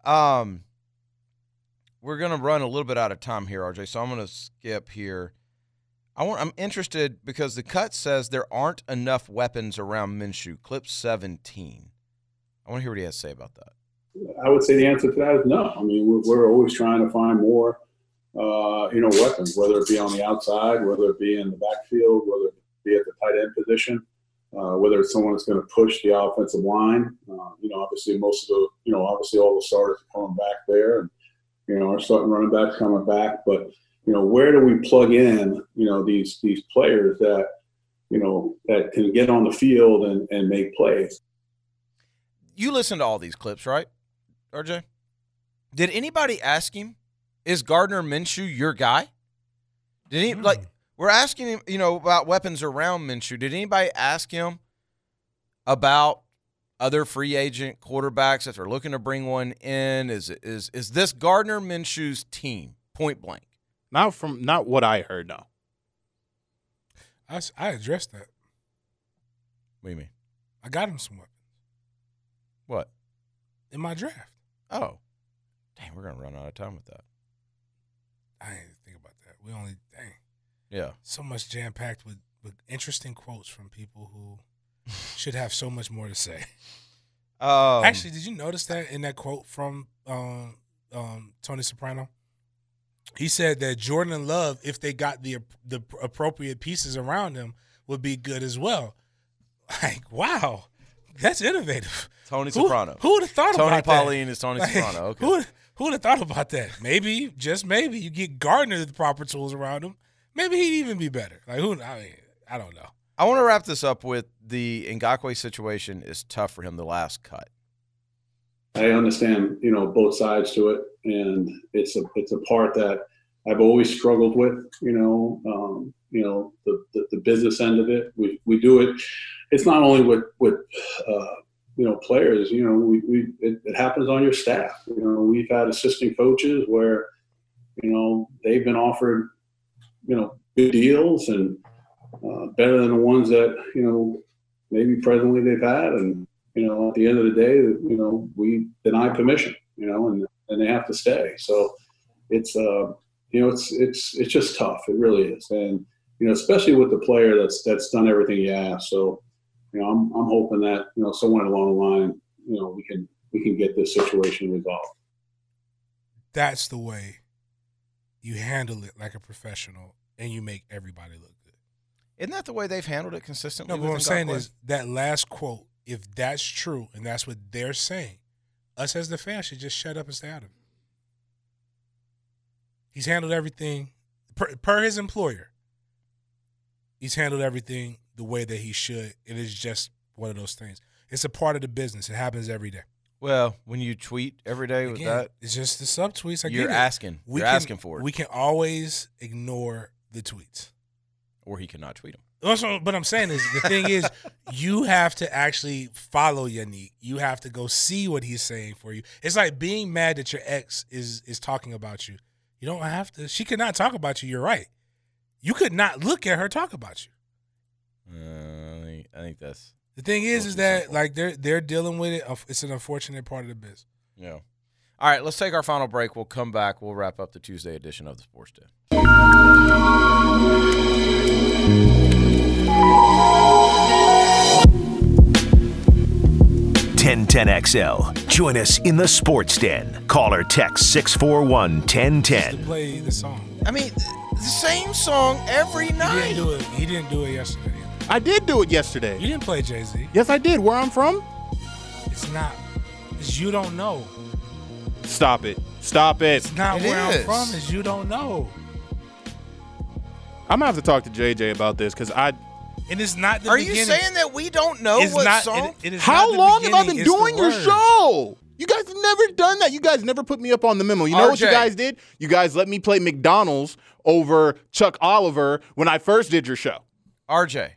We're going to run a little bit out of time here, RJ, so I'm going to skip here. I'm interested because the cut says there aren't enough weapons around Minshew. Clip 17. I want to hear what he has to say about that. I would say the answer to that is no. I mean, we're always trying to find more, weapons, whether it be on the outside, whether it be in the backfield, whether it be at the tight end position, whether it's someone that's going to push the offensive line. Obviously most of the, obviously all the starters are coming back there, and, our starting running backs coming back. But, where do we plug in, these players that, that can get on the field and make plays? You listen to all these clips, right, RJ? Did anybody ask him, is Gardner Minshew your guy? Did he, we're asking him, about weapons around Minshew. Did anybody ask him about other free agent quarterbacks if they're looking to bring one in? Is this Gardner Minshew's team, point blank? Not what I heard, no. I addressed that. What do you mean? I got him some weapons. What? In my draft. Oh. Dang, we're going to run out of time with that. I didn't think about that. Dang. Yeah. So much jam-packed with interesting quotes from people who should have so much more to say. Actually, did you notice that in that quote from Tony Soprano? He said that Jordan and Love, if they got the appropriate pieces around him, would be good as well. Like, wow, that's innovative. Tony Soprano. Who would have thought about that? Tony Pauline is Tony Soprano. Okay. Who would have thought about that? Maybe, just maybe, you get Gardner the proper tools around him. Maybe he'd even be better. Like, I don't know. I want to wrap this up with the Ngakoue situation is tough for him, the last cut. I understand, both sides to it, and it's a part that I've always struggled with, the business end of it. We do it. It's not only with players, it happens on your staff. We've had assistant coaches where, they've been offered, good deals and better than the ones that, maybe presently they've had. And, at the end of the day, we deny permission, and they have to stay. So it's just tough. It really is. And, especially with the player that's done everything you asked. So, I'm hoping that, somewhere along the line, we can get this situation resolved. That's the way you handle it like a professional, and you make everybody look good. Isn't that the way they've handled it consistently? No, but what I'm saying is that last quote, if that's true and that's what they're saying, us as the fans should just shut up and stay out of it. He's handled everything, per his employer, he's handled everything the way that he should. It is just one of those things. It's a part of the business. It happens every day. Well, when you tweet every day with that, it's just the subtweets. You're asking for it. We can always ignore the tweets. Or he cannot tweet them. Also, but I'm saying is the thing is, you have to actually follow Yannick. You have to go see what he's saying for you. It's like being mad that your ex is talking about you. You don't have to. She could not talk about you. You're right. You could not look at her talk about you. I think that's the thing is that like they're dealing with it. It's an unfortunate part of the business. Yeah. All right, let's take our final break. We'll come back. We'll wrap up the Tuesday edition of the Sports Den. 1010XL. Join us in the Sports Den. Call or text 641-1010. Play the song. I mean, the same song every night. He didn't do it yesterday. I did do it yesterday. You didn't play Jay-Z. Yes, I did. Where I'm from? It's not. It's you don't know. Stop it. Stop it. It's not where I'm from. It's you don't know. I'm going to have to talk to JJ about this because And it's not the Are beginning. you saying that we don't know It's what not, song? It is How not the long have I been beginning, it's doing the your words. show? You guys have never done that. You guys never put me up on the memo. You know what you RJ. guys did? You guys let me play McDonald's over Chuck Oliver when I first did your show. RJ,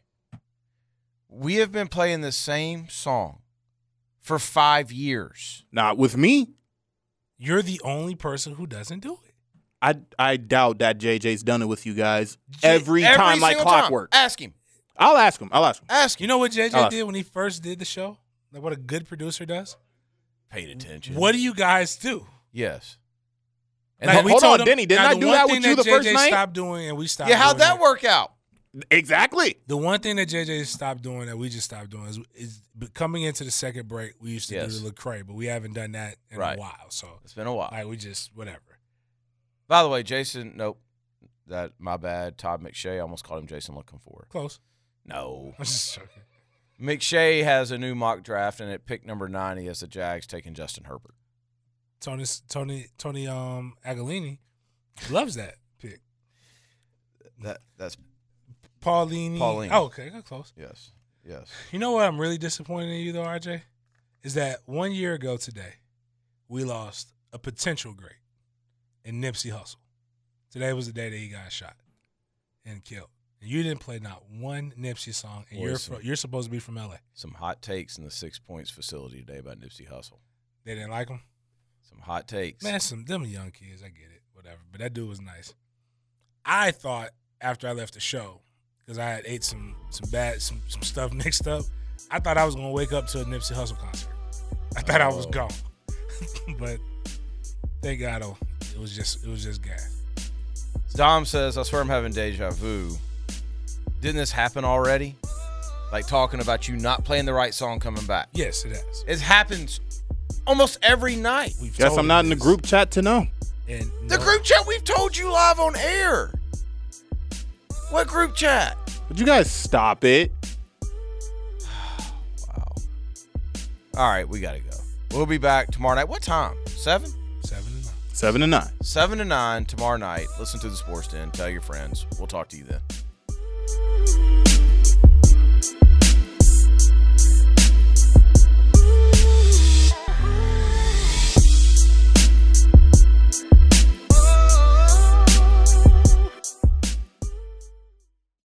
we have been playing the same song for 5 years. Not with me. You're the only person who doesn't do it. I doubt that JJ's done it with you guys every time like single time. clockwork. Ask him. I'll ask him. Ask him. You know what JJ did when he first did the show? Like what a good producer does? Paid attention. What do you guys do? Yes. And like, hold on, Denny. Didn't I do that with you the first night? Stopped doing and we stopped. Yeah, how'd doing that work out? Exactly. The one thing that JJ stopped doing that we just stopped doing is coming into the second break. We used to do the Lecrae, but we haven't done that in a while. So it's been a while. Like we just whatever. By the way, Jason, nope. That my bad. Todd McShay, I almost called him Jason looking for. Close. No. I'm just joking. McShay has a new mock draft, and at pick number 9, he has the Jags taking Justin Herbert. Tony Aguilini loves that pick. That's Pauline. Oh, okay, got close. Yes. You know what I'm really disappointed in you though, RJ? Is that 1 year ago today, we lost a potential great in Nipsey Hussle. Today was the day that he got shot and killed. And you didn't play not one Nipsey song, and you're supposed to be from L.A. Some hot takes in the 6 Points facility today about Nipsey Hussle. They didn't like him? Some hot takes. Man, them young kids, I get it, whatever. But that dude was nice. I thought after I left the show, because I had ate some stuff mixed up, I thought I was going to wake up to a Nipsey Hussle concert. I thought I was gone. But thank God it was just gas. Dom says, I swear I'm having deja vu. Didn't this happen already? Like talking about you not playing the right song coming back. Yes, it has. It happens almost every night. Guess I'm not in the group chat to know. And the group chat we've told you live on air. What group chat? Would you guys stop it? Wow. All right, we got to go. We'll be back tomorrow night. What time? 7? 7 to 9. 7 to 9. 7 to 9 tomorrow night. Listen to the Sports Den. Tell your friends. We'll talk to you then.